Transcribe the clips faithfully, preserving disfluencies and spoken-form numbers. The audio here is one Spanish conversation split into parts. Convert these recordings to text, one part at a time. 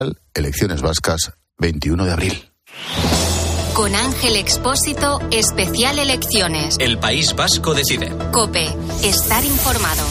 Elecciones vascas, veintiuno de abril. Con Ángel Expósito, especial elecciones. El País Vasco decide. COPE, estar informado.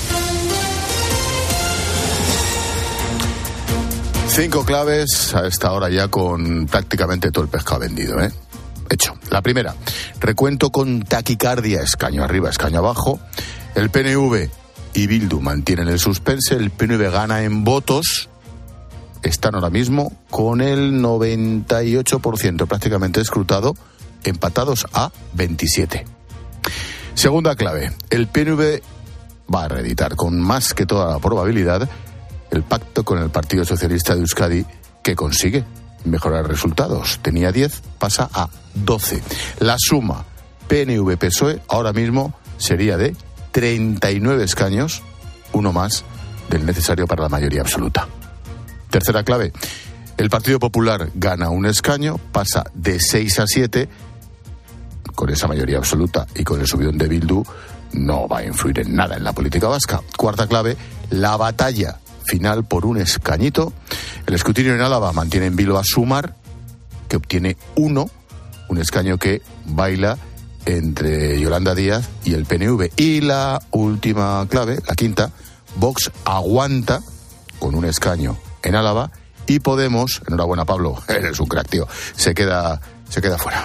Cinco claves a esta hora ya con prácticamente todo el pescado vendido, ¿eh? Hecho. La primera, recuento con taquicardia, escaño arriba, escaño abajo. El P N V y Bildu mantienen el suspense, el P N V gana en votos. Están ahora mismo con el noventa y ocho por ciento prácticamente escrutado, empatados a veintisiete. Segunda clave, el P N V va a reeditar con más que toda la probabilidad el pacto con el Partido Socialista de Euskadi, que consigue mejorar resultados. Tenía diez, pasa a doce. La suma P N V-P S O E ahora mismo sería de treinta y nueve escaños, uno más del necesario para la mayoría absoluta. Tercera clave, el Partido Popular gana un escaño, pasa de seis a siete, con esa mayoría absoluta y con el subidón de Bildu no va a influir en nada en la política vasca. Cuarta clave, la batalla final por un escañito. El escrutinio en Álava mantiene en vilo a Sumar, que obtiene uno, un escaño que baila entre Yolanda Díaz y el P N V. Y la última clave, la quinta, Vox aguanta con un escaño en Álava y Podemos, enhorabuena Pablo, eres un crack, tío, se queda, se queda fuera.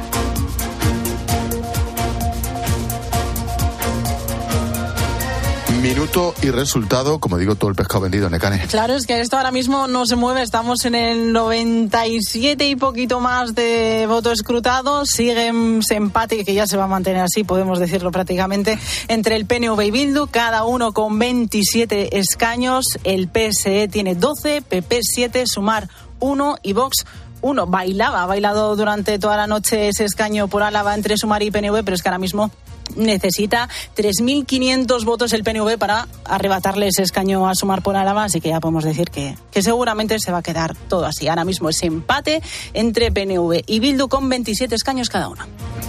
Minuto y resultado, como digo, todo el pescado vendido, Nekane. Claro, es que esto ahora mismo no se mueve, estamos en el noventa y siete y poquito más de voto escrutado, sigue ese empate que ya se va a mantener así, podemos decirlo prácticamente, entre el P N V y Bildu, cada uno con veintisiete escaños, el P S E tiene doce, P P siete, Sumar uno y Vox uno. Bailaba, ha bailado durante toda la noche ese escaño por Álava entre Sumar y P N V, pero es que ahora mismo necesita tres mil quinientos votos el P N V para arrebatarle ese escaño a Sumar por Álava, así que ya podemos decir que, que seguramente se va a quedar todo así. Ahora mismo ese empate entre P N V y Bildu con veintisiete escaños cada uno.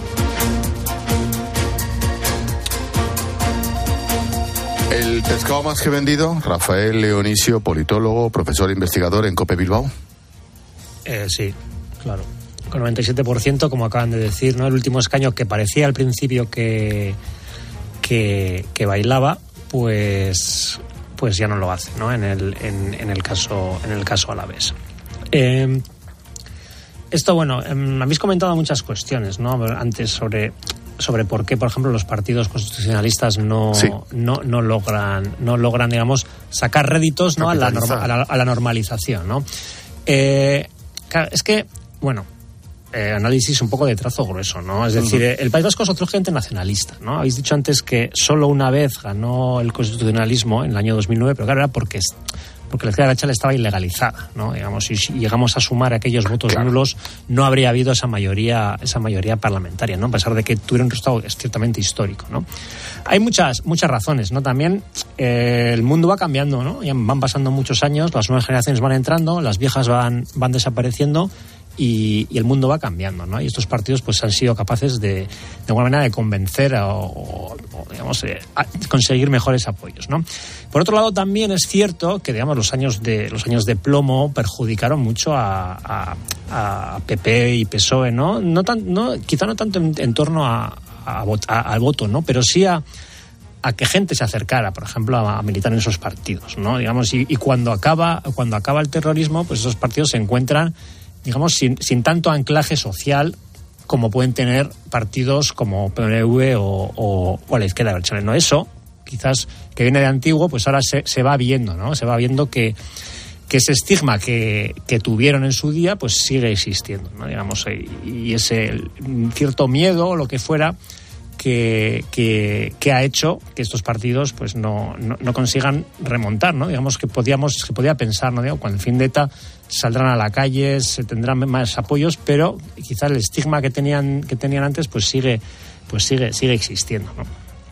El pescado más que vendido, Rafael Leonisio, politólogo, profesor e investigador en COPE Bilbao. Eh, sí, claro. Con noventa y siete por ciento, como acaban de decir, ¿no? El último escaño que parecía al principio que, que, que bailaba, pues, pues ya no lo hace, ¿no? En el, en, en el caso, en el caso alavés. Eh, esto, bueno, eh, habéis comentado muchas cuestiones, ¿no? Antes sobre, sobre por qué, por ejemplo, los partidos constitucionalistas no, sí. no, no logran, no logran, digamos, sacar réditos, ¿no? a, la norma, a, la, a la normalización, ¿no? Eh, claro, es que, bueno. Eh, análisis un poco de trazo grueso, ¿no? Es decir, uh-huh. el País Vasco es otro gente nacionalista, ¿no? Habéis dicho antes que solo una vez ganó el constitucionalismo en el año dos mil nueve, pero claro, era porque, porque la izquierda derecha estaba ilegalizada, ¿no? Digamos, si llegamos a sumar aquellos votos claro. nulos, no habría habido esa mayoría, esa mayoría parlamentaria, ¿no? A pesar de que tuviera un resultado ciertamente histórico, ¿no? Hay muchas, muchas razones, ¿no? También eh, el mundo va cambiando, ¿no? Ya van pasando muchos años, las nuevas generaciones van entrando, las viejas van, van desapareciendo. Y, y el mundo va cambiando, ¿no? Y estos partidos pues han sido capaces de, de alguna manera, de convencer o, o, o digamos, eh, conseguir mejores apoyos, ¿no? Por otro lado, también es cierto que, digamos, los años de los años de plomo perjudicaron mucho a, a, a P P y P S O E, ¿no? No tan, no, quizá no tanto en, en torno a, a, a, al voto, ¿no? Pero sí a a que gente se acercara, por ejemplo, a, a militar en esos partidos, ¿no? Digamos, y, y cuando acaba cuando acaba el terrorismo, pues esos partidos se encuentran, digamos, sin, sin tanto anclaje social como pueden tener partidos como P N V o, o, o la izquierda abertzale, ¿no? Eso, quizás, que viene de antiguo, pues ahora se, se va viendo, ¿no? Se va viendo que, que ese estigma que, que tuvieron en su día, pues sigue existiendo, ¿no? Digamos, y, y ese cierto miedo o lo que fuera que, que, que ha hecho que estos partidos pues no, no, no consigan remontar, ¿no? Digamos que podíamos, se podía pensar, ¿no? Digo, con el fin de ETA saldrán a la calle, se tendrán más apoyos, pero quizás el estigma que tenían que tenían antes pues sigue pues sigue sigue existiendo, ¿no?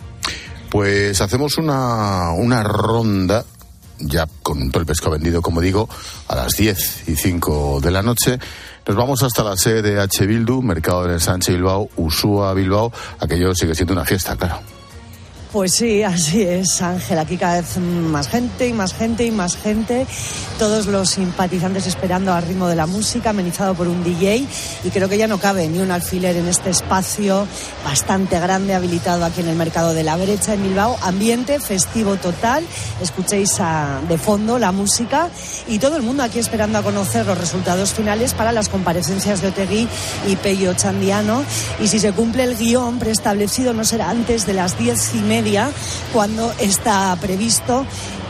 Pues hacemos una una ronda ya con todo el pescado vendido, como digo, a las diez y cinco de la noche. Nos vamos hasta la sede de H. Bildu, Mercado del Ensanche Bilbao, Usúa Bilbao. Aquello sigue siendo una fiesta, claro. Pues sí, así es, Ángel. Aquí cada vez más gente y más gente y más gente. Todos los simpatizantes esperando al ritmo de la música, amenizado por un D J. Y creo que ya no cabe ni un alfiler en este espacio bastante grande habilitado aquí en el Mercado de la Brecha en Bilbao. Ambiente festivo total. Escuchéis a, de fondo la música y todo el mundo aquí esperando a conocer los resultados finales para las comparecencias de Otegi y Pello Chandiano. Y si se cumple el guión preestablecido, no será antes de las diez y media, cuando está previsto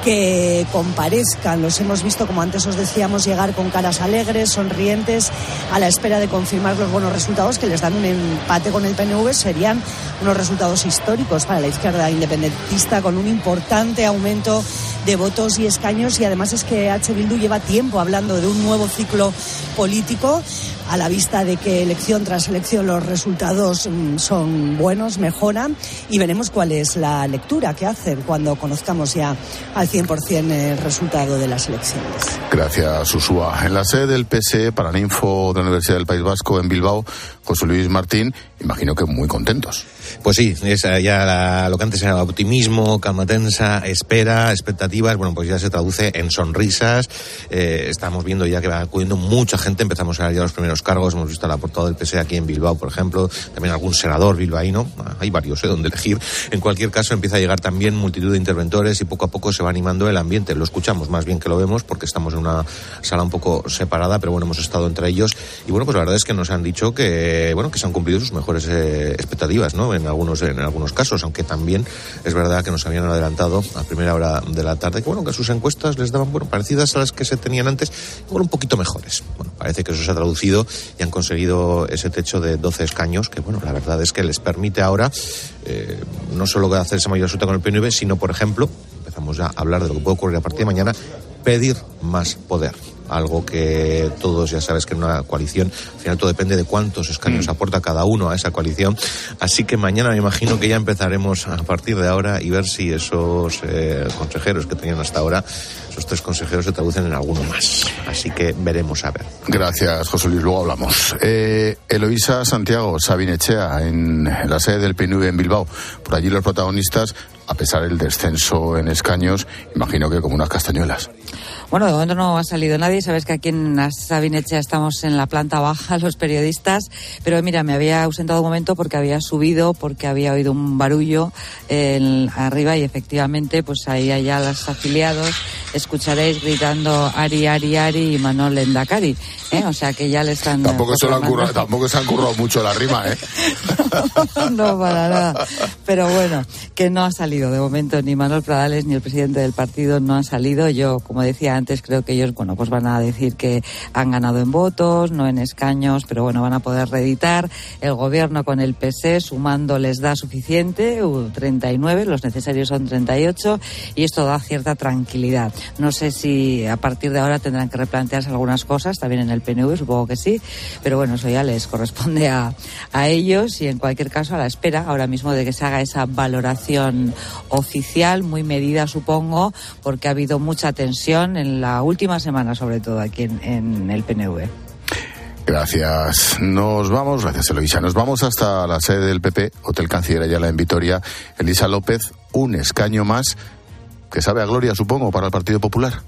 que comparezcan. Los hemos visto, como antes os decíamos, llegar con caras alegres, sonrientes, a la espera de confirmar los buenos resultados que les dan un empate con el P N V. Serían unos resultados históricos para la izquierda independentista, con un importante aumento de votos y escaños. Y además es que H. Bildu lleva tiempo hablando de un nuevo ciclo político, a la vista de que elección tras elección los resultados son buenos, mejoran, y veremos cuál es la lectura que hacen cuando conozcamos ya al cien por ciento el resultado de las elecciones. Gracias, Usúa. En la sede del P S E, para la Info de la Universidad del País Vasco en Bilbao, José Luis Martín, imagino que muy contentos. Pues sí, es ya la, lo que antes era optimismo, calma tensa, espera, expectativas, bueno, pues ya se traduce en sonrisas. Eh, estamos viendo ya que va acudiendo mucha gente, empezamos a ver ya los primeros cargos, hemos visto a la portavoz del P S E aquí en Bilbao, por ejemplo, también algún senador bilbaíno, hay varios, ¿eh?, donde elegir. En cualquier caso, empieza a llegar también multitud de interventores y poco a poco se va animando el ambiente. Lo escuchamos más bien que lo vemos, porque estamos en una sala un poco separada, pero bueno, hemos estado entre ellos y bueno, pues la verdad es que nos han dicho que, bueno, que se han cumplido sus mejores eh, expectativas, ¿no?, en algunos en algunos casos, aunque también es verdad que nos habían adelantado a primera hora de la tarde que bueno, que sus encuestas les daban, bueno, parecidas a las que se tenían antes, igual un poquito mejores. Bueno, parece que eso se ha traducido y han conseguido ese techo de doce escaños que, bueno, la verdad es que les permite ahora eh, no solo hacer esa mayoría absoluta con el P N V, sino, por ejemplo, empezamos ya a hablar de lo que puede ocurrir a partir de mañana, pedir más poder. Algo que todos ya sabes que en una coalición al final todo depende de cuántos escaños mm. aporta cada uno a esa coalición. Así que mañana me imagino que ya empezaremos a partir de ahora y ver si esos eh, consejeros que tenían hasta ahora, esos tres consejeros, se traducen en alguno más. Así que veremos a ver. Gracias, José Luis. Luego hablamos. Eh, Eloísa Santiago Sabinechea, en la sede del P N V en Bilbao. Por allí los protagonistas, a pesar del descenso en escaños, imagino que como unas castañuelas. Bueno, de momento no ha salido nadie. Sabes que aquí en Sabinechea estamos en la planta baja, los periodistas. Pero mira, me había ausentado un momento porque había subido, porque había oído un barullo en, arriba y efectivamente, pues ahí allá los afiliados escucharéis gritando Ari, Ari, Ari y Manol Endacari. ¿eh? O sea que ya le están... Tampoco se, lo han currado, tampoco se han currado mucho la rima, ¿eh? No, para nada. Pero bueno, que no ha salido de momento ni Manuel Pradales ni el presidente del partido no han salido. Yo, como decía antes, creo que ellos, bueno, pues van a decir que han ganado en votos, no en escaños, pero bueno, van a poder reeditar. El gobierno con el P S E sumando les da suficiente, treinta y nueve, los necesarios son treinta y ocho, y esto da cierta tranquilidad. No sé si a partir de ahora tendrán que replantearse algunas cosas, también en el P N V, supongo que sí, pero bueno, eso ya les corresponde a, a ellos y en cualquier caso a la espera ahora mismo de que se haga esa valoración oficial, muy medida supongo, porque ha habido mucha tensión en la última semana, sobre todo aquí en, en el P N V. Gracias. Nos vamos, gracias Eloísa, nos vamos hasta la sede del P P, Hotel Canciller Ayala en Vitoria. Elisa López, un escaño más, que sabe a gloria, supongo, para el Partido Popular.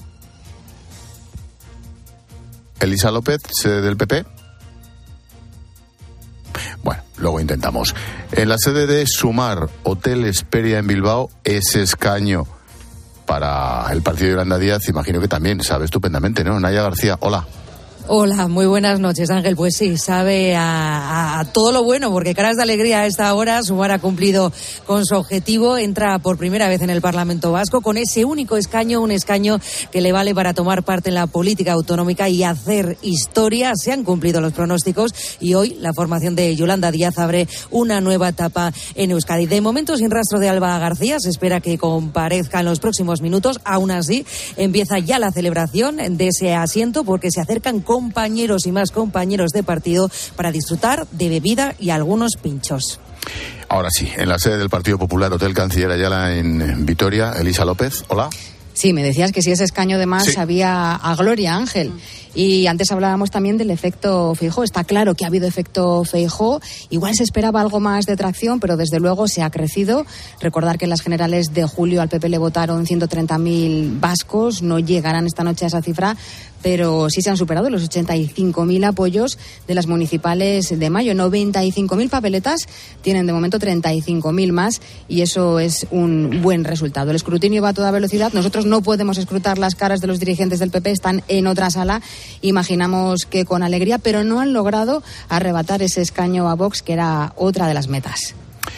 Elisa López, sede del P P. Bueno, luego intentamos. En la sede de Sumar, Hotel Esperia en Bilbao, ese escaño para el partido de Yolanda Díaz, imagino que también sabe estupendamente, ¿no? Naya García, hola. Hola, muy buenas noches, Ángel. Pues sí, sabe a, a, a todo lo bueno, porque caras de alegría a esta hora. Sumar ha cumplido con su objetivo, entra por primera vez en el Parlamento Vasco con ese único escaño, un escaño que le vale para tomar parte en la política autonómica y hacer historia. Se han cumplido los pronósticos y hoy la formación de Yolanda Díaz abre una nueva etapa en Euskadi. De momento sin rastro de Alba García, se espera que comparezca en los próximos minutos. Aún así, empieza ya la celebración de ese asiento porque se acercan con compañeros y más compañeros de partido para disfrutar de bebida y algunos pinchos. Ahora sí, en la sede del Partido Popular, Hotel Canciller Ayala en Vitoria, Elisa López, hola. Sí, me decías que si ese escaño de más Sí. había a Gloria, Ángel. Y antes hablábamos también del efecto Feijóo. Está claro que ha habido efecto Feijóo. Igual se esperaba algo más de tracción, pero desde luego se ha crecido. Recordar que en las generales de julio al P P le votaron ciento treinta mil vascos. No llegarán esta noche a esa cifra, pero sí se han superado los ochenta y cinco mil apoyos de las municipales de mayo. noventa y cinco mil papeletas, tienen de momento treinta y cinco mil más, y eso es un buen resultado. El escrutinio va a toda velocidad. Nosotros no podemos escrutar las caras de los dirigentes del P P, están en otra sala. Imaginamos que con alegría, pero no han logrado arrebatar ese escaño a Vox, que era otra de las metas.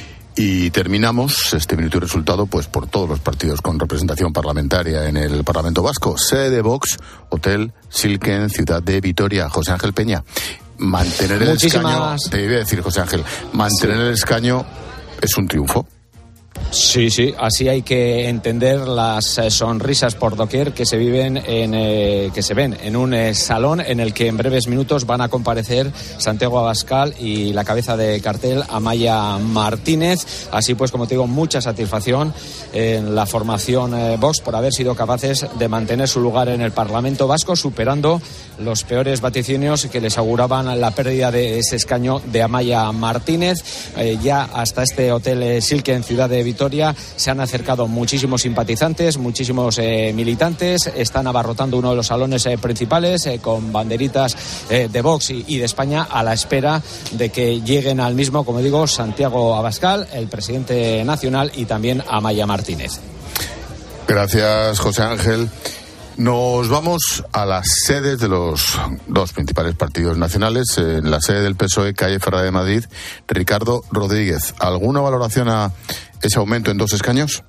Y terminamos este minuto y resultado pues por todos los partidos con representación parlamentaria en el Parlamento Vasco. Sede de Vox, Hotel Silken, Ciudad de Vitoria. José Ángel Peña, mantener el Muchísimas... escaño, te iba a decir, José Ángel, mantener sí. el escaño es un triunfo. Sí, sí, así hay que entender las eh, sonrisas por doquier que se viven en, eh, que se ven en un eh, salón en el que en breves minutos van a comparecer Santiago Abascal y la cabeza de cartel Amaia Martínez. Así pues, como te digo, mucha satisfacción en la formación eh, Vox por haber sido capaces de mantener su lugar en el Parlamento Vasco, superando los peores vaticinios que les auguraban la pérdida de ese escaño de Amaia Martínez. Eh, ya hasta este Hotel eh, Silken, Ciudad de Vitoria, se han acercado muchísimos simpatizantes, muchísimos eh, militantes, están abarrotando uno de los salones eh, principales eh, con banderitas eh, de Vox y, y de España, a la espera de que lleguen al mismo, como digo, Santiago Abascal, el presidente nacional, y también Amaia Martínez. Gracias, José Ángel. Nos vamos a las sedes de los dos principales partidos nacionales. En la sede del P S O E, calle Ferrada de Madrid, Ricardo Rodríguez. ¿Alguna valoración a ese aumento en dos escaños?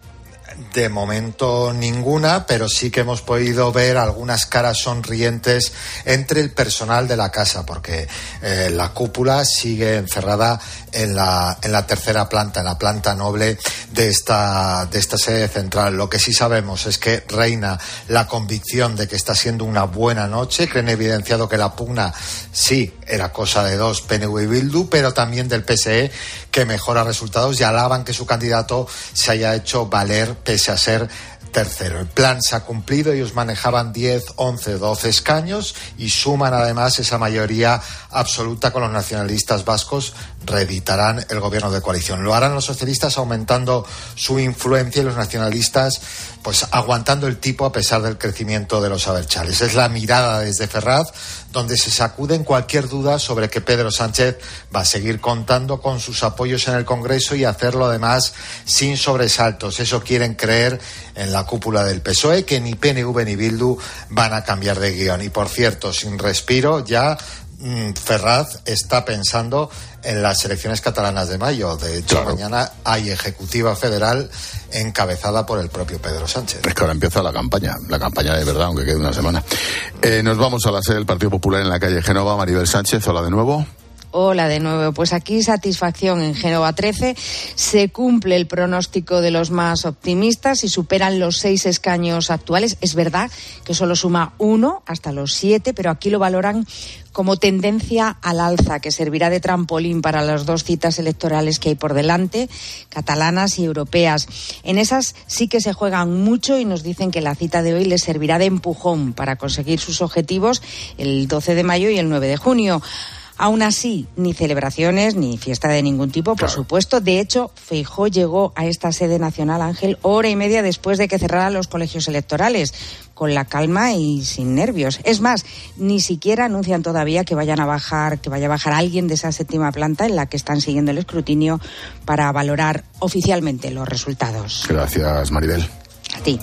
De momento ninguna, pero sí que hemos podido ver algunas caras sonrientes entre el personal de la casa, porque eh, la cúpula sigue encerrada en la en la tercera planta, en la planta noble de esta de esta sede central. Lo que sí sabemos es que reina la convicción de que está siendo una buena noche, que han evidenciado que la pugna sí era cosa de dos, P N V y Bildu, pero también del P S E, que mejora resultados, y alaban que su candidato se haya hecho valer pese a ser tercero. El plan se ha cumplido, ellos manejaban diez, once, doce escaños y suman además esa mayoría absoluta con los nacionalistas vascos, reeditarán el gobierno de coalición. Lo harán los socialistas aumentando su influencia y los nacionalistas pues aguantando el tipo a pesar del crecimiento de los abertzales. Es la mirada desde Ferraz, donde se sacuden cualquier duda sobre que Pedro Sánchez va a seguir contando con sus apoyos en el Congreso y hacerlo además sin sobresaltos. Eso quieren creer en la cúpula del P S O E, que ni P N V ni Bildu van a cambiar de guión. Y por cierto, sin respiro, ya mmm, Ferraz está pensando en las elecciones catalanas de mayo. De hecho, claro, mañana hay ejecutiva federal encabezada por el propio Pedro Sánchez. Es que ahora empieza la campaña, la campaña de verdad, aunque quede una semana. Eh, nos vamos a la sede del Partido Popular en la calle Génova. Maribel Sánchez, hola de nuevo. Hola de nuevo. Pues aquí satisfacción en Génova trece. Se cumple el pronóstico de los más optimistas y superan los seis escaños actuales. Es verdad que solo suma uno hasta los siete, pero aquí lo valoran como tendencia al alza, que servirá de trampolín para las dos citas electorales que hay por delante, catalanas y europeas. En esas sí que se juegan mucho y nos dicen que la cita de hoy les servirá de empujón para conseguir sus objetivos el doce de mayo y el nueve de junio. Aún así, ni celebraciones ni fiesta de ningún tipo, por claro. supuesto. De hecho, Feijóo llegó a esta sede nacional, Ángel, hora y media después de que cerraran los colegios electorales, con la calma y sin nervios. Es más, ni siquiera anuncian todavía que vayan a bajar, que vaya a bajar alguien de esa séptima planta en la que están siguiendo el escrutinio para valorar oficialmente los resultados. Gracias, Maribel. A ti.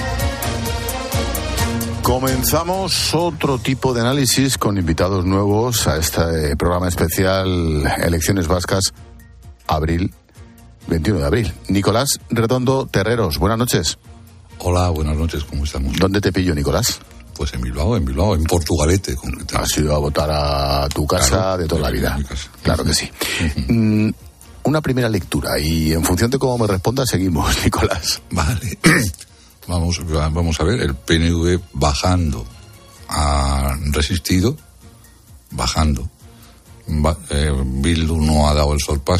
Comenzamos otro tipo de análisis con invitados nuevos a este programa especial Elecciones Vascas, abril, veintiuno de abril. Nicolás Redondo Terreros, buenas noches. Hola, buenas noches, ¿cómo estamos? ¿Dónde te pillo, Nicolás? Pues en Bilbao, en Bilbao, en Portugalete, concretamente. Has ido a votar a tu casa, claro, de toda la vida. Claro que sí. Uh-huh. Mm, una primera lectura y en función de cómo me respondas seguimos, Nicolás. Vale. Vamos, vamos a ver, el P N V bajando, ha resistido, bajando. Va, eh, Bildu no ha dado el sorpaso,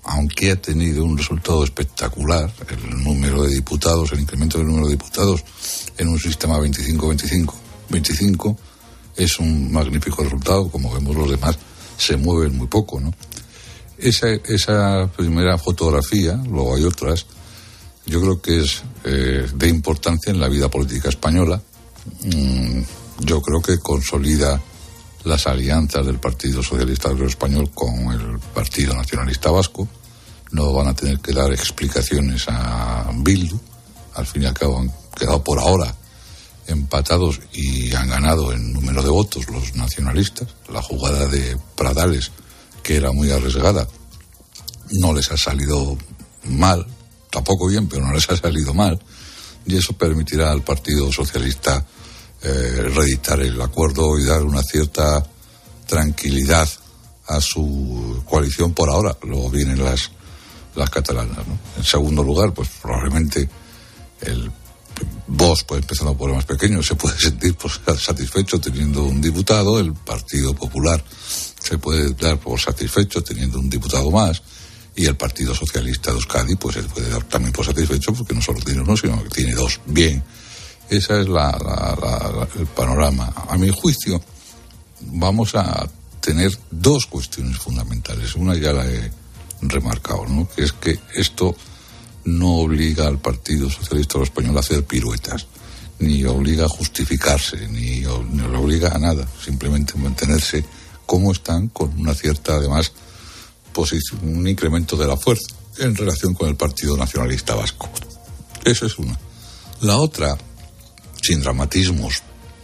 aunque ha tenido un resultado espectacular, el número de diputados, el incremento del número de diputados en un sistema veinticinco veinticinco veinticinco, es un magnífico resultado. Como vemos, los demás se mueven muy poco, ¿no? Esa, esa primera fotografía, luego hay otras, yo creo que es eh, de importancia en la vida política española. Mm, yo creo que consolida las alianzas del Partido Socialista Obrero Español con el Partido Nacionalista Vasco. No van a tener que dar explicaciones a Bildu. Al fin y al cabo han quedado por ahora empatados y han ganado en número de votos los nacionalistas. La jugada de Pradales, que era muy arriesgada, no les ha salido mal, tampoco bien, pero no les ha salido mal, y eso permitirá al Partido Socialista eh, reeditar el acuerdo y dar una cierta tranquilidad a su coalición por ahora. Luego vienen las, las catalanas, ¿no? En segundo lugar, pues probablemente el Vox, pues empezando por el más pequeño, se puede sentir pues, satisfecho teniendo un diputado. El Partido Popular se puede dar por satisfecho teniendo un diputado más, y el Partido Socialista de Euskadi pues se puede dar también por satisfecho porque no solo tiene uno, sino que tiene dos. Bien, ese es la, la, la, la, el panorama. A mi juicio vamos a tener dos cuestiones fundamentales. Una ya la he remarcado, ¿no? Que es que esto no obliga al Partido Socialista Español a hacer piruetas, ni obliga a justificarse, ni, ni le obliga a nada, simplemente mantenerse como están, con una cierta, además, posición, un incremento de la fuerza en relación con el Partido Nacionalista Vasco. Esa es una. La otra, sin dramatismos,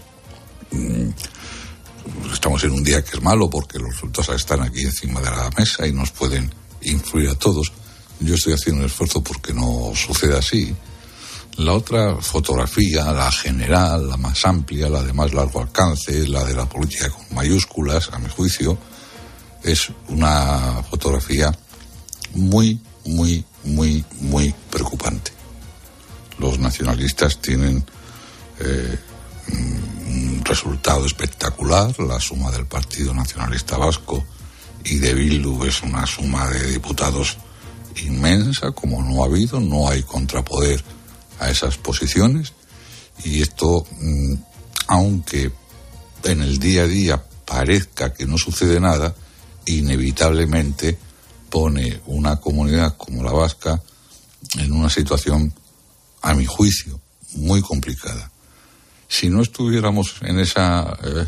estamos en un día que es malo porque los resultados están aquí encima de la mesa y nos pueden influir a todos. Yo estoy haciendo un esfuerzo porque no suceda así. La otra fotografía, la general, la más amplia, la de más largo alcance, la de la política con mayúsculas, a mi juicio, es una fotografía muy, muy, muy, muy preocupante. Los nacionalistas tienen eh, un resultado espectacular. La suma del Partido Nacionalista Vasco y de Bildu es una suma de diputados inmensa, como no ha habido, no hay contrapoder a esas posiciones, y esto, aunque en el día a día parezca que no sucede nada, inevitablemente pone una comunidad como la vasca en una situación, a mi juicio, muy complicada. Si no estuviéramos en esa eh,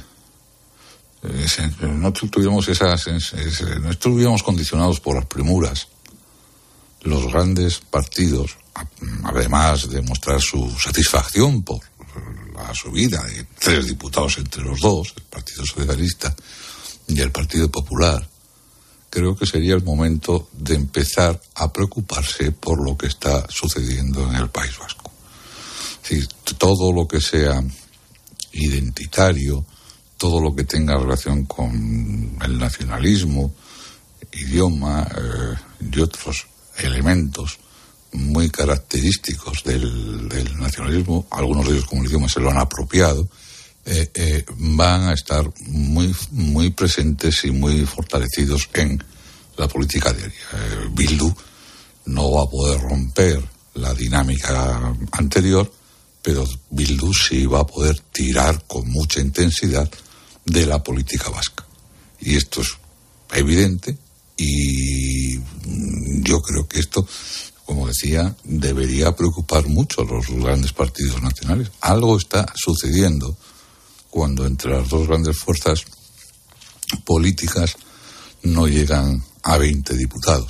no tuviéramos esas no estuviéramos condicionados por las premuras, los grandes partidos, además de mostrar su satisfacción por la subida de tres diputados entre los dos, el Partido Socialista y el Partido Popular, creo que sería el momento de empezar a preocuparse por lo que está sucediendo en el País Vasco. Es decir, todo lo que sea identitario, todo lo que tenga relación con el nacionalismo, idioma eh, y otros elementos muy característicos del, del nacionalismo, algunos de ellos como el idioma se lo han apropiado, eh, eh, van a estar muy, muy presentes y muy fortalecidos en la política diaria. Eh, Bildu no va a poder romper la dinámica anterior, pero Bildu sí va a poder tirar con mucha intensidad de la política vasca. Y esto es evidente, y yo creo que esto, como decía, debería preocupar mucho a los grandes partidos nacionales. Algo está sucediendo cuando entre las dos grandes fuerzas políticas no llegan a veinte diputados.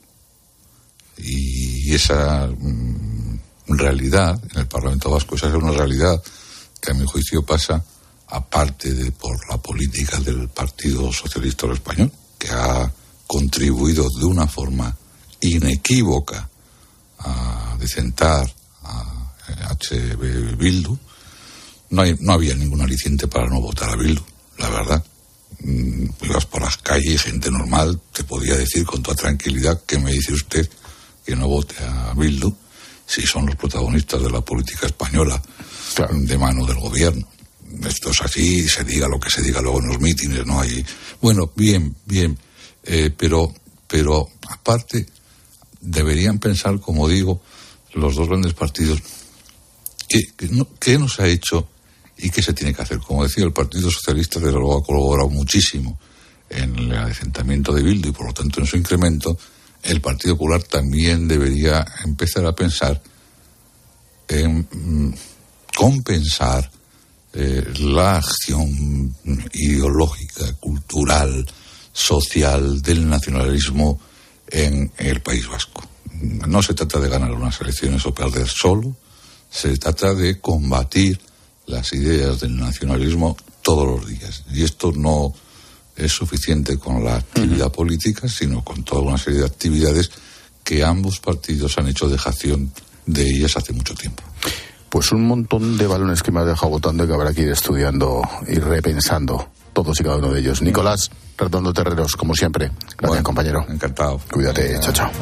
Y esa mm, realidad en el Parlamento Vasco, esa es una realidad que a mi juicio pasa, aparte de por la política del Partido Socialista Español, que ha contribuido de una forma inequívoca a decentar a H B Bildu. No, hay, no había ningún aliciente para no votar a Bildu, la verdad. Mm, ibas por las calles y gente normal te podía decir con toda tranquilidad: ¿qué me dice usted que no vote a Bildu si son los protagonistas de la política española, claro, de mano del gobierno? Esto es así, se diga lo que se diga luego en los mítines, ¿no? Hay... Bueno, bien, bien, eh, pero, pero aparte, deberían pensar, como digo, los dos grandes partidos, ¿qué, qué, no, qué no se ha hecho y qué se tiene que hacer? Como decía, el Partido Socialista, desde luego, ha colaborado muchísimo en el adecentamiento de Bildu y, por lo tanto, en su incremento. El Partido Popular también debería empezar a pensar en mm, compensar eh, la acción ideológica, cultural, social del nacionalismo en el País Vasco. No se trata de ganar unas elecciones o perder solo, se trata de combatir las ideas del nacionalismo todos los días. Y esto no es suficiente con la actividad uh-huh. política, sino con toda una serie de actividades que ambos partidos han hecho dejación de ellas hace mucho tiempo. Pues un montón de balones que me has dejado botando y que habrá que ir estudiando y repensando todos y cada uno de ellos. Uh-huh. Nicolás Redondo Terreros, como siempre. Gracias, bueno, compañero. Encantado. Cuídate. Chao, chao.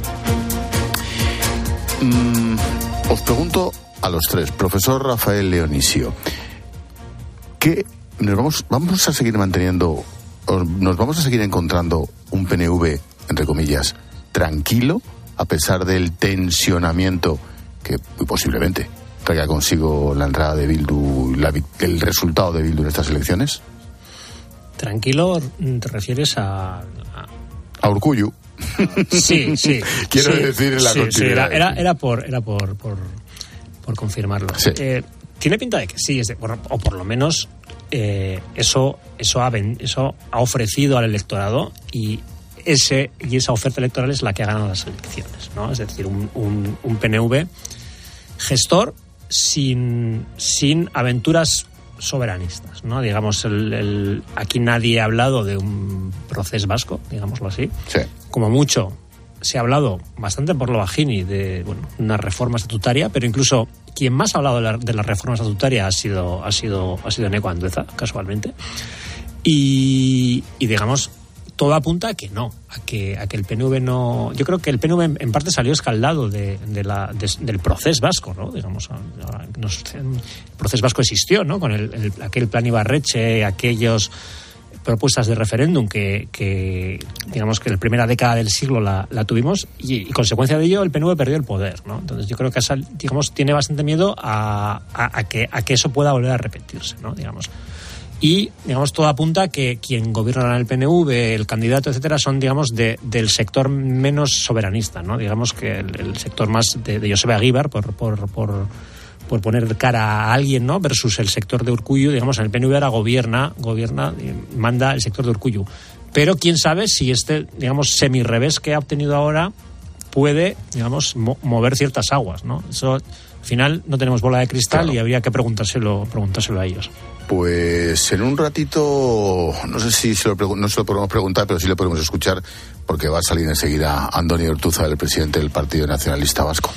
Mm, os pregunto a los tres, profesor Rafael Leonisio, ¿qué nos vamos, vamos a seguir manteniendo, nos vamos a seguir encontrando un P N V, entre comillas, tranquilo, a pesar del tensionamiento que muy posiblemente traiga consigo la entrada de Bildu, la, el resultado de Bildu en estas elecciones? Tranquilo, ¿te refieres a...? A, a Urkullu. Sí, sí. Quiero sí, decir la sí, continuidad. Sí, era, era, era por, era por, por, por confirmarlo. Sí. Eh, tiene pinta de que sí, es de, o por lo menos eh, eso, eso, ha, eso ha ofrecido al electorado y ese y esa oferta electoral es la que ha ganado las elecciones, ¿no? Es decir, un, un, un P N V gestor sin, sin aventuras soberanistas, ¿no? Digamos, el, el, aquí nadie ha hablado de un proceso vasco, digámoslo así. Sí. Como mucho se ha hablado bastante por lo bajini de, bueno, una reforma estatutaria, pero incluso quien más ha hablado de la, de la reforma estatutaria ha sido ha sido ha sido Eneko Andueza, casualmente. Y, y digamos, todo apunta a que no, a que a que el P N V no. Yo creo que el P N V en, en parte salió escaldado de, de la de, del proceso vasco, ¿no? Digamos, no sé, el proceso vasco existió, ¿no? Con el, el aquel plan Ibarretxe, aquellos propuestas de referéndum que, que digamos que en la primera década del siglo la, la tuvimos y, y consecuencia de ello el P N V perdió el poder, ¿no? Entonces yo creo que esa, digamos, tiene bastante miedo a, a, a que a que eso pueda volver a repetirse, ¿no? Digamos. Y, digamos, todo apunta a que quien gobierna en el P N V, el candidato, etcétera, son, digamos, de, del sector menos soberanista, ¿no? Digamos que el, el sector más de, de Joseba Eguíbar, por, por, por, por poner cara a alguien, ¿no? Versus el sector de Urkullu, digamos, en el P N V ahora gobierna, gobierna, manda el sector de Urkullu. Pero quién sabe si este, digamos, semirrevés que ha obtenido ahora puede, digamos, mo- mover ciertas aguas, ¿no? Eso, al final, no tenemos bola de cristal, claro, y habría que preguntárselo, preguntárselo a ellos. Pues en un ratito, no sé si se lo, pregu- no se lo podemos preguntar, pero sí lo podemos escuchar, porque va a salir enseguida Andoni Ortúzar, el presidente del Partido Nacionalista Vasco.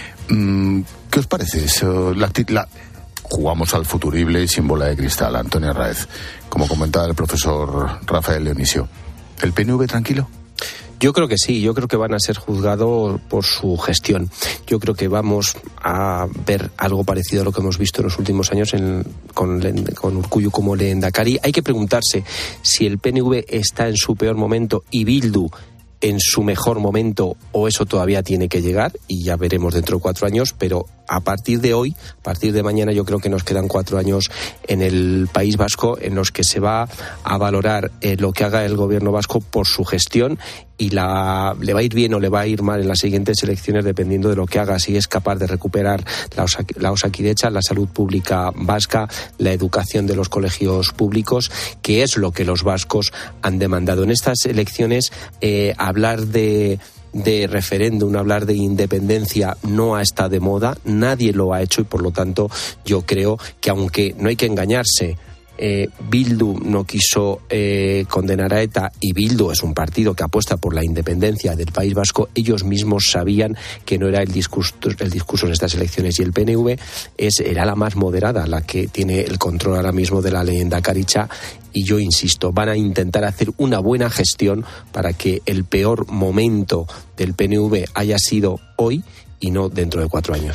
Mm, ¿Qué os parece eso? La, la, jugamos al futurible y sin bola de cristal, Antonio Arraez, como comentaba el profesor Rafael Leonisio. ¿El P N V tranquilo? Yo creo que sí, yo creo que van a ser juzgados por su gestión. Yo creo que vamos a ver algo parecido a lo que hemos visto en los últimos años en, con, con Urkullu como lehendakari. Hay que preguntarse si el P N V está en su peor momento y Bildu en su mejor momento, o eso todavía tiene que llegar y ya veremos dentro de cuatro años, pero a partir de hoy, a partir de mañana, yo creo que nos quedan cuatro años en el País Vasco en los que se va a valorar eh, lo que haga el gobierno vasco por su gestión y la, le va a ir bien o le va a ir mal en las siguientes elecciones dependiendo de lo que haga, si es capaz de recuperar la, osa, la Osakidecha, la salud pública vasca, la educación de los colegios públicos, que es lo que los vascos han demandado. En estas elecciones, eh, hablar de... de referéndum, hablar de independencia no está de moda, nadie lo ha hecho y por lo tanto yo creo que aunque no hay que engañarse, eh, Bildu no quiso eh, condenar a ETA y Bildu es un partido que apuesta por la independencia del País Vasco, ellos mismos sabían que no era el discurso, el discurso en estas elecciones y el P N V es, era la más moderada, la que tiene el control ahora mismo de la lehendakaritza. Y yo insisto, van a intentar hacer una buena gestión para que el peor momento del P N V haya sido hoy y no dentro de cuatro años.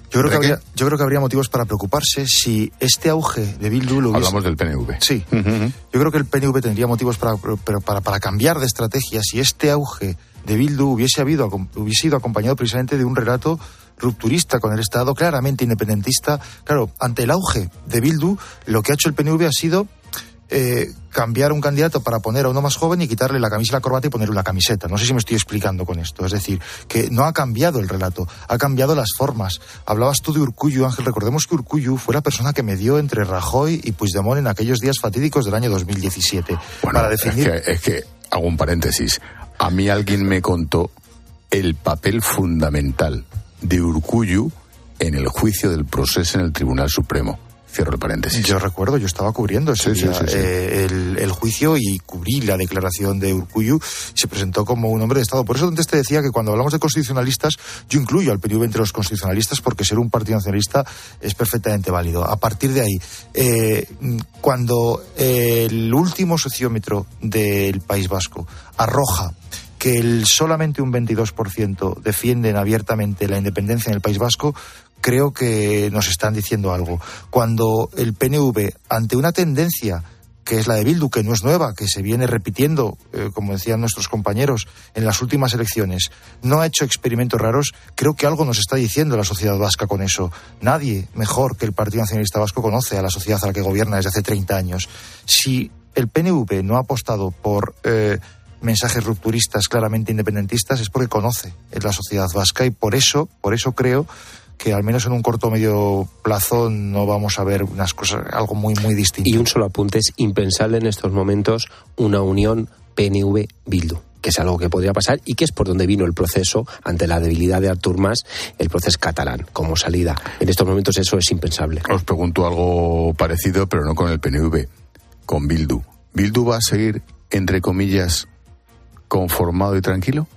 Yo creo, que habría, yo creo que habría motivos para preocuparse si este auge de Bildu lo hubiese... Hablamos del P N V. Sí. Uh-huh. Yo creo que el P N V tendría motivos para, para, para, para cambiar de estrategia si este auge de Bildu hubiese, habido, hubiese ido acompañado precisamente de un relato rupturista con el Estado, claramente independentista. Claro, ante el auge de Bildu, lo que ha hecho el P N V ha sido... Eh, cambiar un candidato para poner a uno más joven y quitarle la camisa y la corbata y ponerle una camiseta. No sé si me estoy explicando con esto. Es decir, que no ha cambiado el relato, ha cambiado las formas. Hablabas tú de Urkullu, Ángel. Recordemos que Urkullu fue la persona que medió entre Rajoy y Puigdemont en aquellos días fatídicos del año dos mil diecisiete. Bueno, para definir... es que, es que, hago un paréntesis, a mí alguien me contó el papel fundamental de Urkullu en el juicio del proceso en el Tribunal Supremo. Cierro el paréntesis. Yo recuerdo, yo estaba cubriendo ese sí, día, sí, sí, sí. Eh, el, el juicio y cubrí la declaración de Urkullu. Se presentó como un hombre de Estado. Por eso antes te decía que cuando hablamos de constitucionalistas, yo incluyo al P N V entre los constitucionalistas porque ser un partido nacionalista es perfectamente válido. A partir de ahí, eh, cuando eh, el último sociómetro del País Vasco arroja que el, solamente un veintidós por ciento defienden abiertamente la independencia en el País Vasco, creo que nos están diciendo algo. Cuando el P N V, ante una tendencia que es la de Bildu, que no es nueva, que se viene repitiendo, eh, como decían nuestros compañeros, en las últimas elecciones, no ha hecho experimentos raros, creo que algo nos está diciendo la sociedad vasca con eso. Nadie mejor que el Partido Nacionalista Vasco conoce a la sociedad a la que gobierna desde hace treinta años. Si el P N V no ha apostado por... Eh, mensajes rupturistas claramente independentistas es porque conoce la sociedad vasca y por eso, por eso creo que al menos en un corto o medio plazo no vamos a ver unas cosas, algo muy muy distinto. Y un solo apunte, es impensable en estos momentos una unión P N V-Bildu, que es algo que podría pasar y que es por donde vino el proceso ante la debilidad de Artur Mas, el proceso catalán como salida. En estos momentos eso es impensable. Os pregunto algo parecido, pero no con el P N V, con Bildu. ¿Bildu va a seguir, entre comillas, conformado y tranquilo?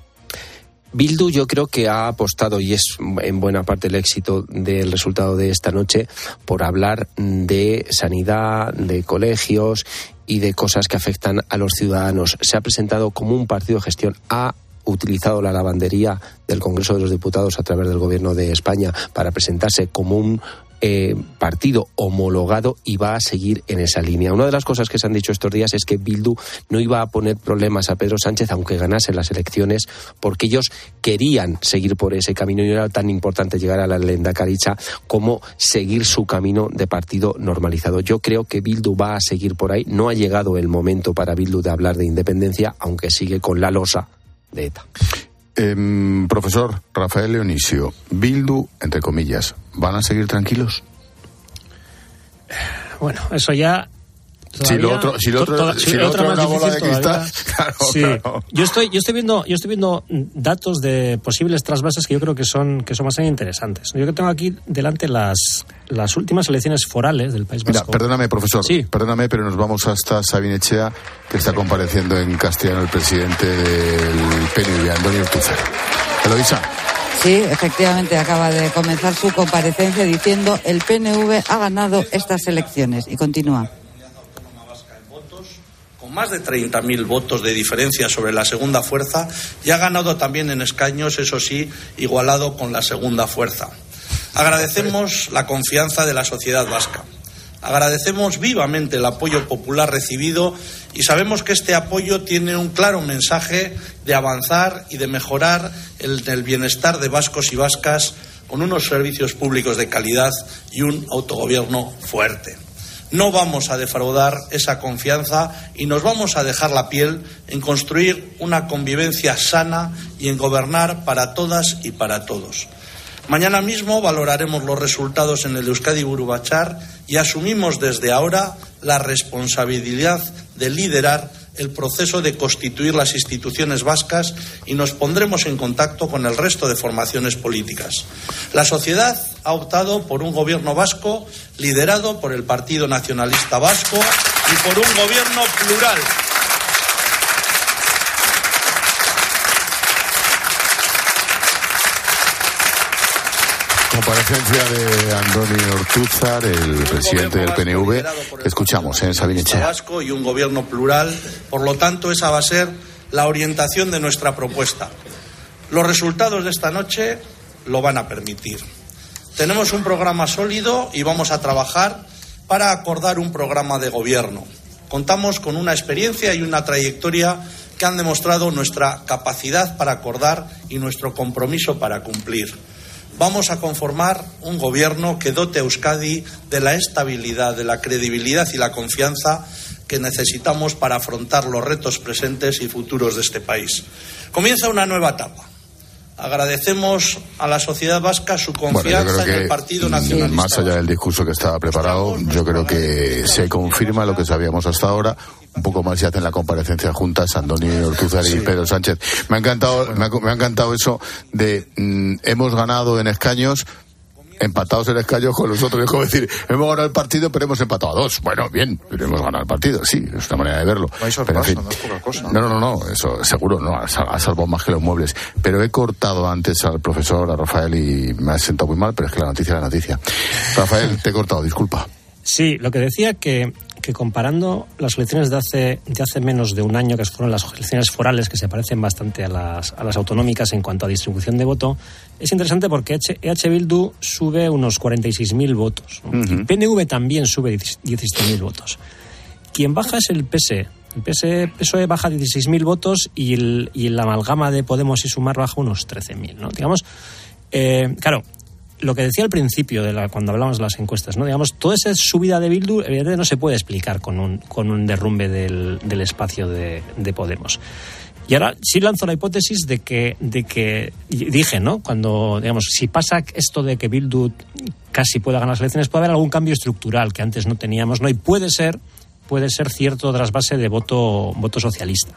Bildu yo creo que ha apostado, y es en buena parte el éxito del resultado de esta noche, por hablar de sanidad, de colegios y de cosas que afectan a los ciudadanos. Se ha presentado como un partido de gestión, ha utilizado la lavandería del Congreso de los Diputados a través del Gobierno de España para presentarse como un Eh, partido homologado y va a seguir en esa línea. Una de las cosas que se han dicho estos días es que Bildu no iba a poner problemas a Pedro Sánchez aunque ganase las elecciones, porque ellos querían seguir por ese camino y no era tan importante llegar a la lehendakaritza como seguir su camino de partido normalizado. Yo creo que Bildu va a seguir por ahí. No ha llegado el momento para Bildu de hablar de independencia, aunque sigue con la losa de ETA. Eh, profesor Rafael Leonisio, Bildu, entre comillas, ¿van a seguir tranquilos? Bueno, eso ya... Si lo otro, si lo otro, to, to, si lo otro es una bola de cristal, claro, sí. claro. Yo estoy, yo estoy viendo, yo estoy viendo datos de posibles trasvases que yo creo que son, que son bastante interesantes. Yo que tengo aquí delante las, las últimas elecciones forales del País Vasco. Mira, perdóname, profesor, sí. perdóname, pero nos vamos hasta Sabin Echea, que está compareciendo en castellano el presidente del P N V, Andoni Ortúzar. Eloisa. Sí, efectivamente acaba de comenzar su comparecencia diciendo el P N V ha ganado estas elecciones y continúa. Con más de treinta mil votos de diferencia sobre la segunda fuerza y ha ganado también en escaños, eso sí, igualado con la segunda fuerza. Agradecemos la confianza de la sociedad vasca. Agradecemos vivamente el apoyo popular recibido y sabemos que este apoyo tiene un claro mensaje de avanzar y de mejorar el, el bienestar de vascos y vascas con unos servicios públicos de calidad y un autogobierno fuerte. No vamos a defraudar esa confianza y nos vamos a dejar la piel en construir una convivencia sana y en gobernar para todas y para todos. Mañana mismo valoraremos los resultados en el Euskadi Buru Batzar y asumimos desde ahora la responsabilidad de liderar el proceso de constituir las instituciones vascas y nos pondremos en contacto con el resto de formaciones políticas. La sociedad ha optado por un gobierno vasco liderado por el Partido Nacionalista Vasco y por un gobierno plural. Comparecencia de Andoni Ortúzar, el presidente del P N V. Escuchamos en Sabin Echea. Vasco y un gobierno plural, por lo tanto esa va a ser la orientación de nuestra propuesta. Los resultados de esta noche lo van a permitir. Tenemos un programa sólido y vamos a trabajar para acordar un programa de gobierno. Contamos con una experiencia y una trayectoria que han demostrado nuestra capacidad para acordar y nuestro compromiso para cumplir. Vamos a conformar un gobierno que dote a Euskadi de la estabilidad, de la credibilidad y la confianza que necesitamos para afrontar los retos presentes y futuros de este país. Comienza una nueva etapa. Agradecemos a la sociedad vasca su confianza bueno, en el Partido Nacionalista. Más allá del discurso que estaba preparado, yo creo que se confirma lo que sabíamos hasta ahora. Un poco más se hace en la comparecencia juntas Andoni Ortúzar y sí. Pedro Sánchez. Me ha encantado, me ha, me ha encantado eso de mm, hemos ganado en escaños, empatados en escaños con los otros. Es como decir, hemos ganado el partido, pero hemos empatado a dos. Bueno, bien, pero hemos ganado el partido, sí, es una manera de verlo. No hay sorpresa, en fin, no es poca cosa. No, no, no, no, eso seguro, no, ha salvado más que los muebles. Pero he cortado antes al profesor, a Rafael, y me ha sentado muy mal, pero es que la noticia es la noticia. Rafael, te he cortado, disculpa. Sí, lo que decía que... que comparando las elecciones de hace de hace menos de un año, que fueron las elecciones forales, que se parecen bastante a las a las autonómicas en cuanto a distribución de voto, es interesante porque E H Bildu sube unos cuarenta y seis mil votos, ¿no? Uh-huh. El P N V también sube diecisiete mil votos. Quien baja es el P S E. El P S E, P S O E baja dieciséis mil votos y el, y la amalgama de Podemos y Sumar baja unos trece mil, ¿no? Digamos, eh, claro, lo que decía al principio de la, cuando hablábamos de las encuestas, ¿no? Digamos, toda esa subida de Bildu evidentemente no se puede explicar con un, con un derrumbe del, del espacio de, de Podemos. Y ahora sí lanzo la hipótesis de que, de que dije, ¿no? Cuando, digamos, si pasa esto de que Bildu casi pueda ganar las elecciones, puede haber algún cambio estructural que antes no teníamos, ¿no? Y puede ser, puede ser cierto trasvase de voto, voto socialista.